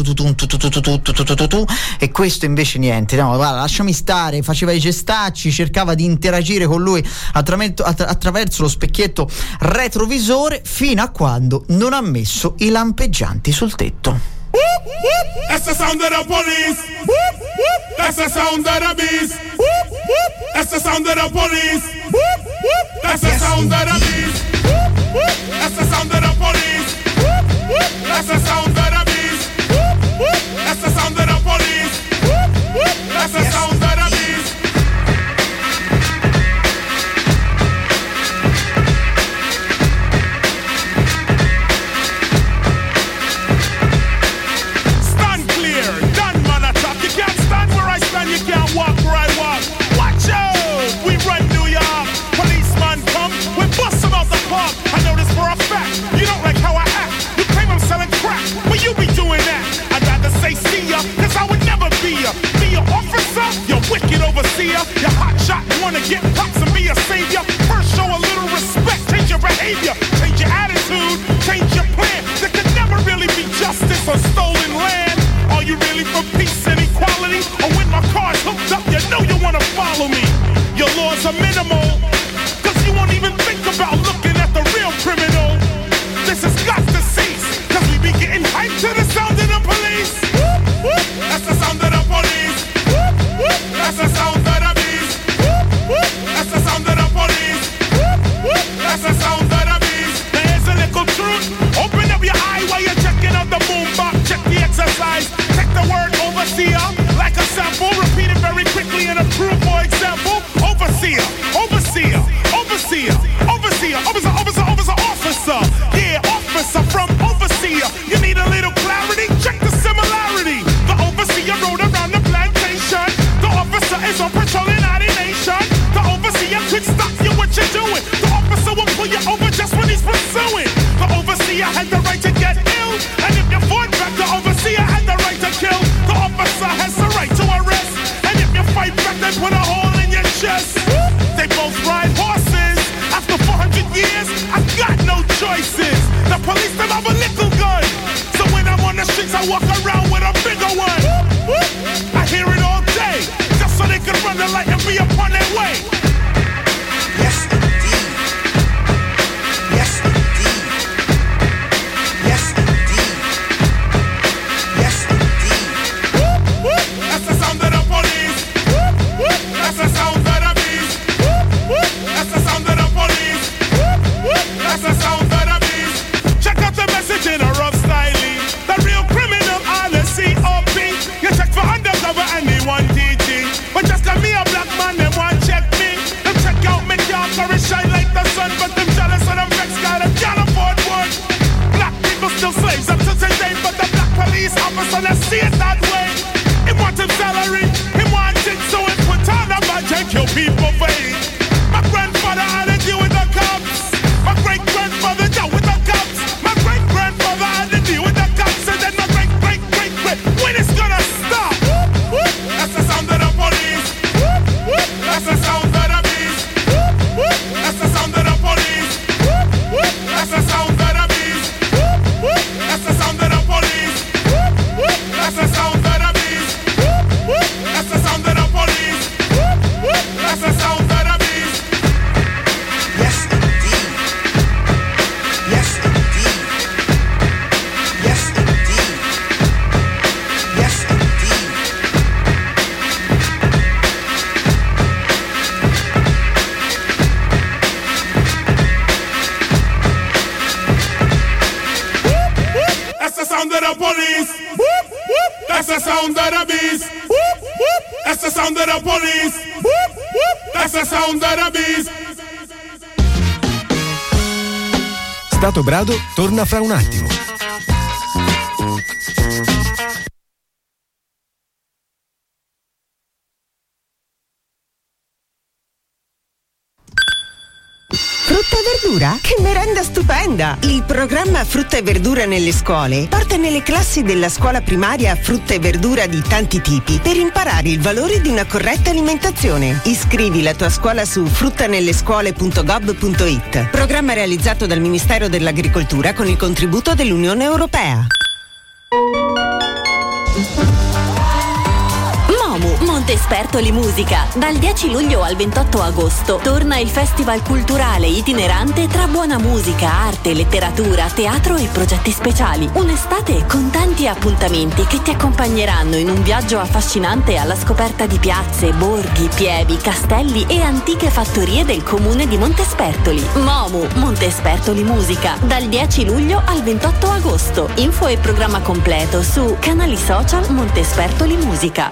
O: e questo invece niente. No, guarda, lasciami stare. Faceva i gestacci, cercava di interagire con lui attraverso lo specchietto retrovisore, fino a quando non ha messo i lampeggianti sul tetto.
P: That's the sound of the police. That's the sound of the beast. That's the sound of the police. That's the sound of the beast. That's the sound of the police. That's the sound of the beast. That's the sound of the police. That's the sound of the beast. You can't walk where I walk. Watch out! We run New York. Policeman come, we bust him out the park. I know this for a fact. You don't like how I act. You claim I'm selling crack. Well, you be doing that. I'd rather say see ya, cause I would never be ya. Be your officer, you wicked overseer. You hot shot, wanna get pops and be a savior. First show a little respect, change your behavior. Change your attitude, change your plan. There could never really be justice on stolen land. Are you really for peace and equality? Or when my car's hooked up, you know you wanna follow me. Your laws are minimal, cause you won't even think about looking at the real criminal. This has got to cease, cause we be getting hyped to the sound of the police. That's the sound of the police. That's the sound of the beast. That's the sound of the police. That's the sound of the beast. There's a little truth. Open up your eye while you're checking out the boombox. Check the exercise. Take the word overseer like a sample. Repeat it very quickly and approve, for example. Overseer, overseer, overseer, overseer, officer, officer, officer, officer. Yeah, officer from overseer. You need a little clarity? Check the similarity. The overseer rode around the plantation. The officer is on patrol in our nation. The overseer could stop you what you're doing. The officer will pull you over just when he's pursuing. The overseer had the right to get ill, and if you fought back, the overseer had the right to kill. The officer has the right to arrest, and if you fight back, they put a hole in your chest. They both ride horses. After 400 years, I've got no choices. The police don't have a little gun, so when I'm on the streets, I walk around with a bigger one. I hear it all day, just so they can run the light and be upon their way. Yes, indeed. Yes, indeed. Yes, indeed. Yes, indeed. That's the sound of the police. That's the sound of the beast. That's the sound of the police. That's the sound of the beast. Check out the message in a rough styling. The real criminal on the COP. You check for undercover and they want DG. But just like me a black man, they want check me. Them check out me car, it shine like the sun. But them jealous of them vex guy, them can't afford one. Black people still slaves up to today. But the black police officer, let's see it that way. He want him salary, he want it, so he put on a badge and kill people for it. My grandfather had to deal with the cops. My great-grandfather dealt with the cops. My great-grandfather had to deal with the cops. And then my great-great-great-great, when it's gonna stop? That's the sound of the police. That's the sound of the beast. That's the sound of the police. That's the sound of the beast. That's the sound of the police. That's the sound of the beast. That's the sound of the police. That's the sound of the beast. Yes, indeed. Yes, indeed. Yes, indeed. Yes, indeed. That's the sound of the police. That's the sound of the beast. That's the sound of the police. That's the sound of the beast.
L: Stato Brado torna fra un attimo.
Q: Frutta e verdura? Che merenda stupenda! Il programma Frutta e verdura nelle scuole porta nelle classi della scuola primaria frutta e verdura di tanti tipi per imparare il valore di una corretta alimentazione. Iscrivi la tua scuola su fruttanellescuole.gov.it. Programma realizzato dal Ministero dell'Agricoltura con il contributo dell'Unione Europea.
M: Montespertoli Musica. Dal 10 luglio al 28 agosto torna il festival culturale itinerante tra buona musica, arte, letteratura, teatro e progetti speciali. Un'estate con tanti appuntamenti che ti accompagneranno in un viaggio affascinante alla scoperta di piazze, borghi, pievi, castelli e antiche fattorie del comune di Montespertoli. Montespertoli Musica. Dal 10 luglio al 28 agosto. Info e programma completo su canali social Montespertoli Musica.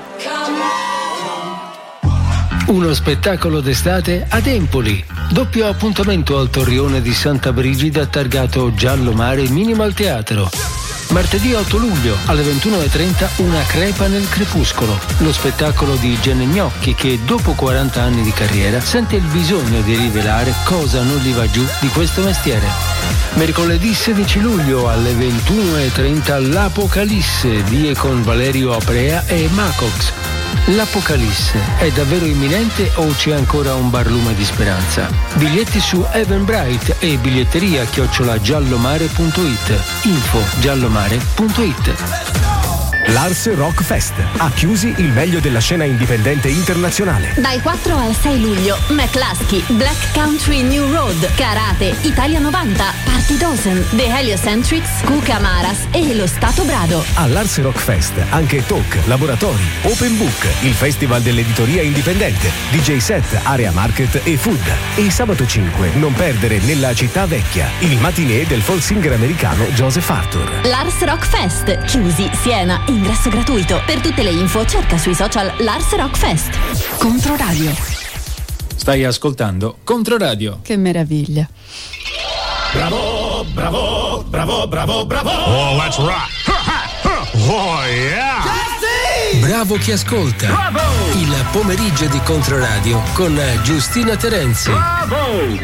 A: Uno spettacolo d'estate ad Empoli. Doppio appuntamento al Torrione di Santa Brigida targato Giallo Mare Minimal Teatro. Martedì 8 luglio alle 21:30 Una crepa nel crepuscolo. Lo spettacolo di Gene Gnocchi che dopo 40 anni di carriera sente il bisogno di rivelare cosa non gli va giù di questo mestiere. Mercoledì 16 luglio alle 21:30 L'Apocalisse di e con Valerio Aprea e Macox. L'Apocalisse è davvero imminente o c'è ancora un barlume di speranza? Biglietti su Eventbrite e biglietteria@giallomare.it. Info giallomare.it.
L: L'Ars Rock Fest. Ha chiusi il meglio della scena indipendente internazionale.
M: Dal 4 al 6 luglio, McCluskey, Black Country New Road, Karate, Italia 90, Party Dozen, The Heliocentrics, Cuca Maras e lo Stato Brado.
L: All'Ars Rock Fest anche talk, laboratori, open book, il festival dell'editoria indipendente, DJ set, area market e food. E sabato 5 non perdere nella città vecchia il matinee del folk singer americano Joseph Arthur.
M: L'Ars Rock Fest, chiusi, Siena, ingresso gratuito. Per tutte le info cerca sui social L'Ars Rock Fest. Controradio.
R: Stai ascoltando Controradio.
S: Che meraviglia.
P: Bravo, bravo, bravo, bravo, bravo.
R: Oh, let's rock. Oh, yeah.
A: Bravo chi ascolta.
P: Bravo.
A: Il pomeriggio di Controradio con Giustina Terenzi.
P: Bravo.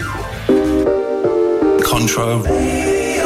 R: Contro.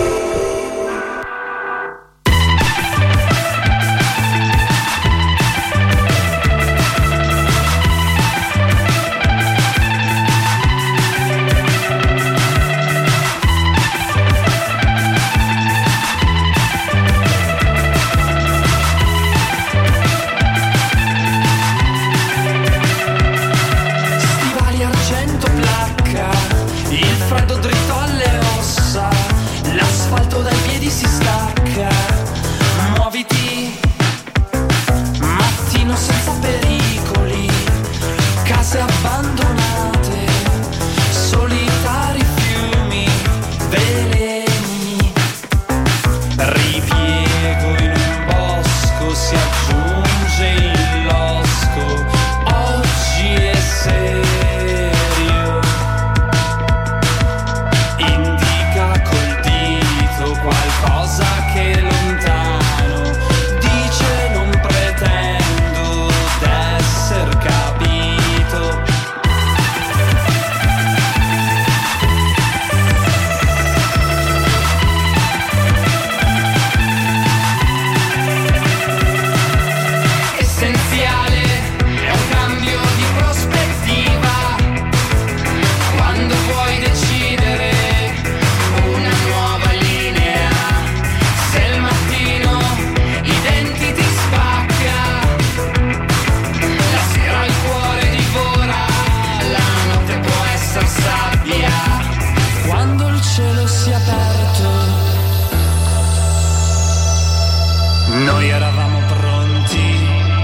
E: Noi eravamo pronti,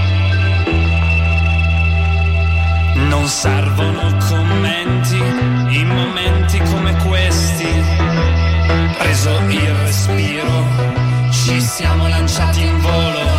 E: non servono commenti in momenti come questi. Preso il respiro, ci siamo lanciati in volo.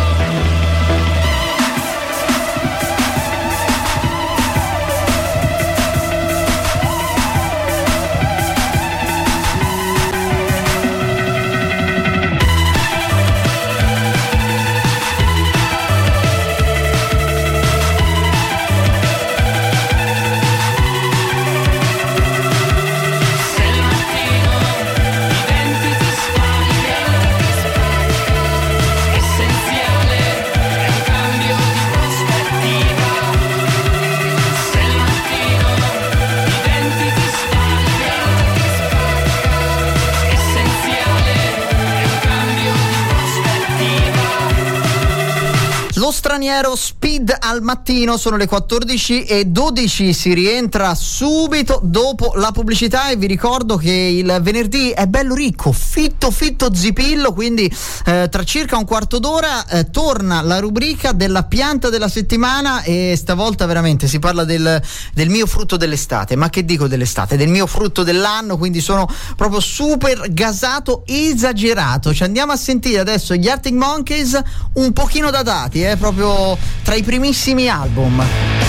O: Lo straniero Speed al mattino, sono le 14:12, si rientra subito dopo la pubblicità e vi ricordo che il venerdì è bello ricco, fitto zipillo, quindi tra circa un quarto d'ora torna la rubrica della pianta della settimana e stavolta veramente si parla del mio frutto dell'estate, ma che dico dell'estate, del mio frutto dell'anno, quindi sono proprio super gasato, esagerato. Ci andiamo a sentire adesso gli Arctic Monkeys, un pochino datati, proprio tra i primissimi album.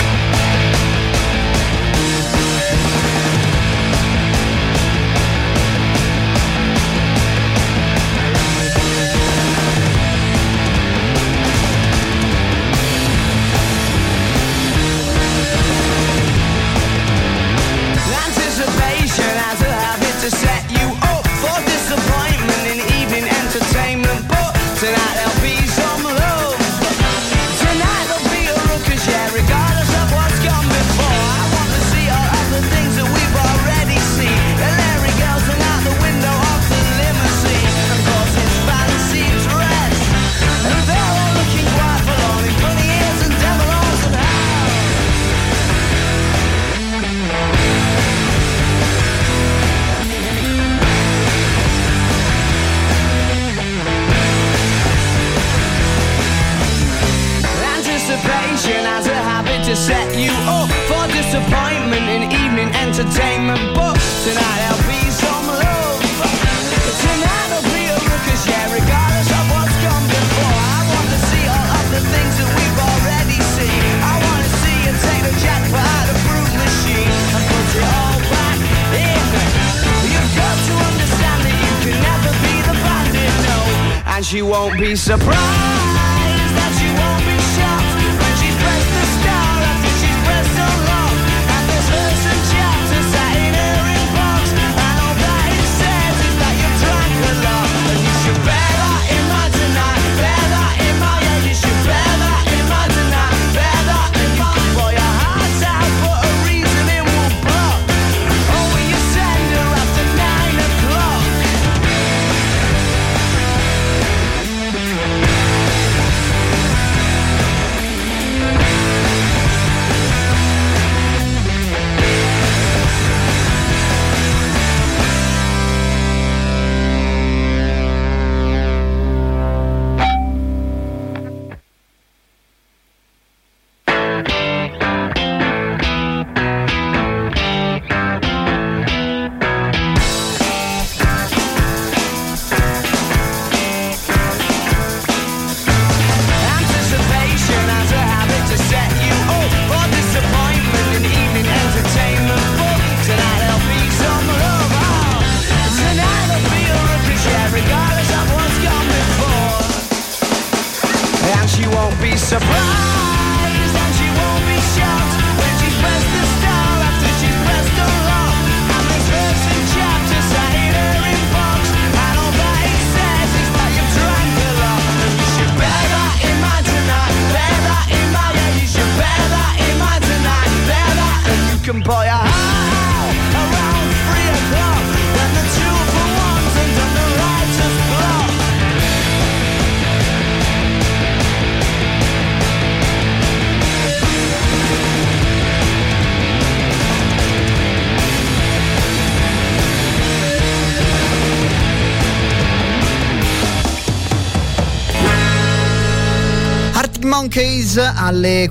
E: To set you up for disappointment in evening entertainment, but tonight there'll be some love. Tonight there'll be a ruckus, yeah, regardless of what's gone before. I want to see all of the things that we've already seen. I want to see you take the jackpot out of Brute Machine and put it all back in. You've got to understand that you can never be the bandit, no. And she won't be surprised that she won't be shocked when she's pressed the start.
O: Monkeys alle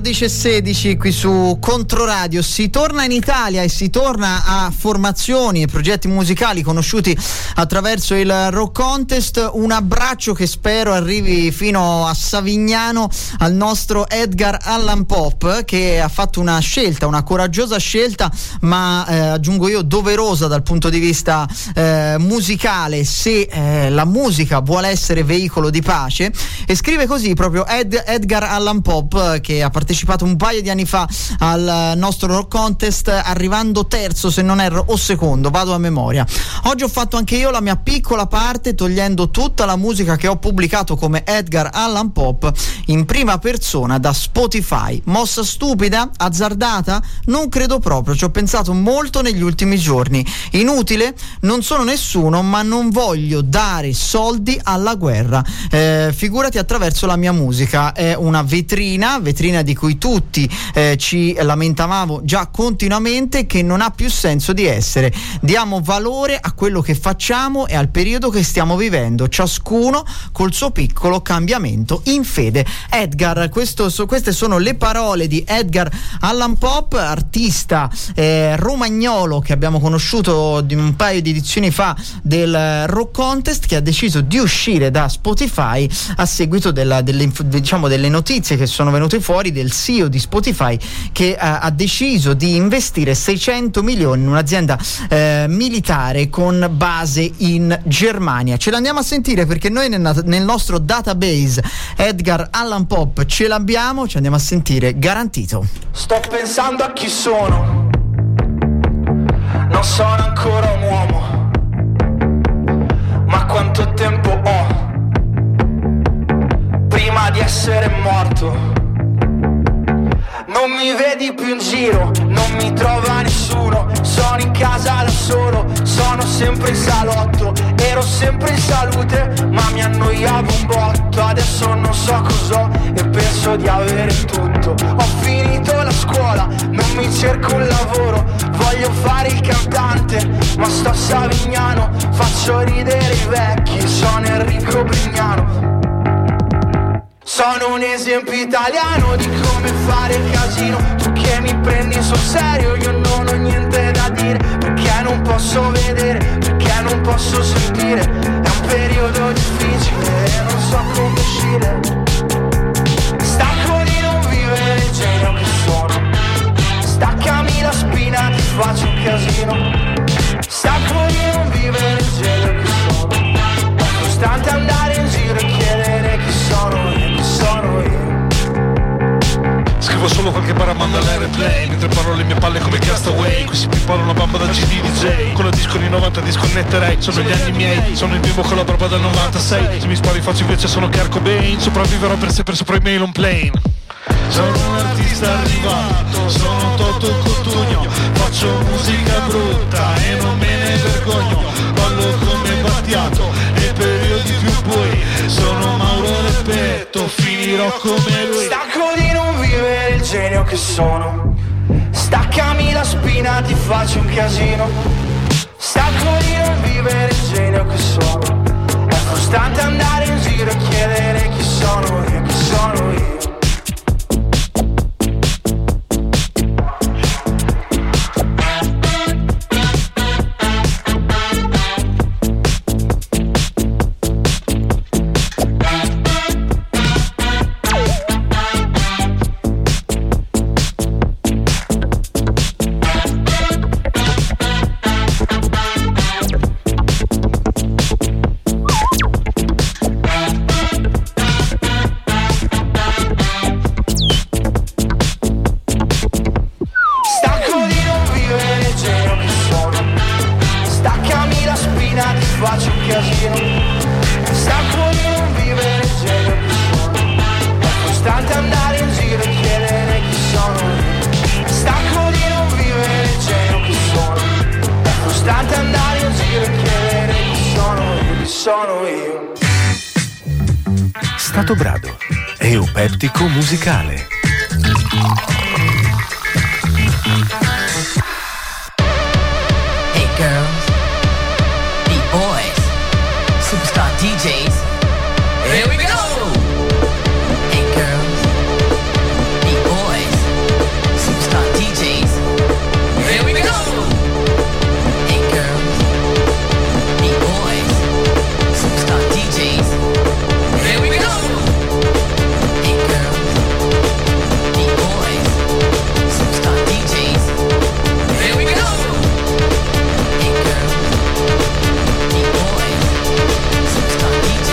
O: 14:16 qui su Controradio. Si torna in Italia e si torna a formazioni e progetti musicali conosciuti attraverso il Rock Contest. Un abbraccio che spero arrivi fino a Savignano al nostro Edgar Allan Pope, che ha fatto una scelta, una coraggiosa scelta, ma aggiungo io doverosa dal punto di vista musicale, se la musica vuole essere veicolo di pace. E scrive così proprio Edgar Allan Pope, che ha partecipato un paio di anni fa al nostro Rock Contest, arrivando terzo se non erro, o secondo, vado a memoria. Oggi ho fatto anche io la mia piccola parte, togliendo tutta la musica che ho pubblicato come Edgar Allan Pope in prima persona da Spotify. Mossa stupida? Azzardata? Non credo proprio, ci ho pensato molto negli ultimi giorni. Inutile? Non sono nessuno, ma non voglio dare soldi alla guerra, figurati attraverso la mia musica. è una vetrina di cui tutti ci lamentavamo già continuamente, che non ha più senso di essere. Diamo valore a quello che facciamo e al periodo che stiamo vivendo, ciascuno col suo piccolo cambiamento in fede. Edgar, queste sono le parole di Edgar Allan Pope, artista romagnolo che abbiamo conosciuto di un paio di edizioni fa del Rock Contest, che ha deciso di uscire da Spotify a seguito delle notizie che sono venute fuori del CEO di Spotify, che ha deciso di investire 600 milioni in un'azienda militare con base in Germania. Ce l'andiamo a sentire perché noi nel nostro database Edgar Allan Pope ce l'abbiamo, ci andiamo a sentire, garantito.
S: Sto pensando a chi sono, non sono ancora un uomo, ma quanto tempo ho prima di essere morto. Non mi vedi più in giro, non mi trova nessuno, sono in casa da solo, sono sempre in salotto, ero sempre in salute, ma mi annoiavo un botto, adesso non so cos'ho e penso di avere tutto. Ho finito la scuola, non mi cerco un lavoro, voglio fare il cantante, ma sto a Savignano, faccio ridere i vecchi, sono Enrico Brignano. Sono un esempio italiano di come fare casino. Tu che mi prendi sul serio, io non ho niente da dire, perché non posso vedere, perché non posso sentire. È un periodo difficile e non so come uscire. Stacco di non vivere il genio che sono, staccami la spina, ti faccio un casino. Stacco di non vivere il genio che sono, è costante andare in giro e chiedere chi sono io.
T: Scrivo solo qualche barra, manda l'Airplay, mentre parlo le mie palle come Castaway. Qui si prepara una bamba da CD DJ, con la disco di 90 disconnetterei. Sono gli anni miei, sono il bimbo con la barba dal 96. Se mi spari faccio invece sono Kurt Cobain. Sopravviverò per sempre sopra i mail on plane. Sono un artista arrivato, sono Toto Cotugno, faccio musica brutta e non me ne vergogno. Ballo come Battiato nei periodi più bui, sono Mauro Repetto, finirò come lui.
S: Stacco di non vivere il genio che sono, staccami la spina, ti faccio un casino. Stacco di non vivere il genio che sono, è costante andare in giro e chiedere chi sono io, chi sono io.
L: Stato Brado, eupeptico musicale.
U: Hey girls, beat boys, superstar DJs, here we go! Hey girls, beat boys, superstar DJs, here we go! Hey girls, beat boys, superstar DJs, here we go! Hey girls, beat boys, superstar DJs, here we go! Hey girls, beat boys, superstar DJs.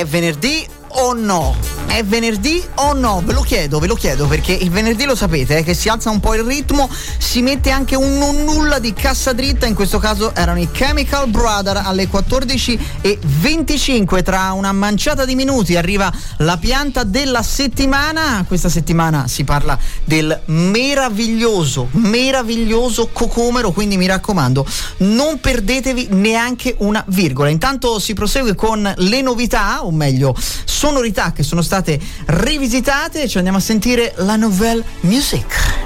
O: venerdì o no? È venerdì o no? Ve lo chiedo perché il venerdì lo sapete che si alza un po' il ritmo, si mette anche un non nulla di cassa dritta, in questo caso erano i Chemical Brothers alle 14:25. Tra una manciata di minuti arriva la pianta della settimana. Questa settimana si parla del meraviglioso cocomero, quindi mi raccomando non perdetevi neanche una virgola. Intanto si prosegue con le novità, o meglio sonorità che sono state rivisitate, ci andiamo a sentire la Nouvelle Musique.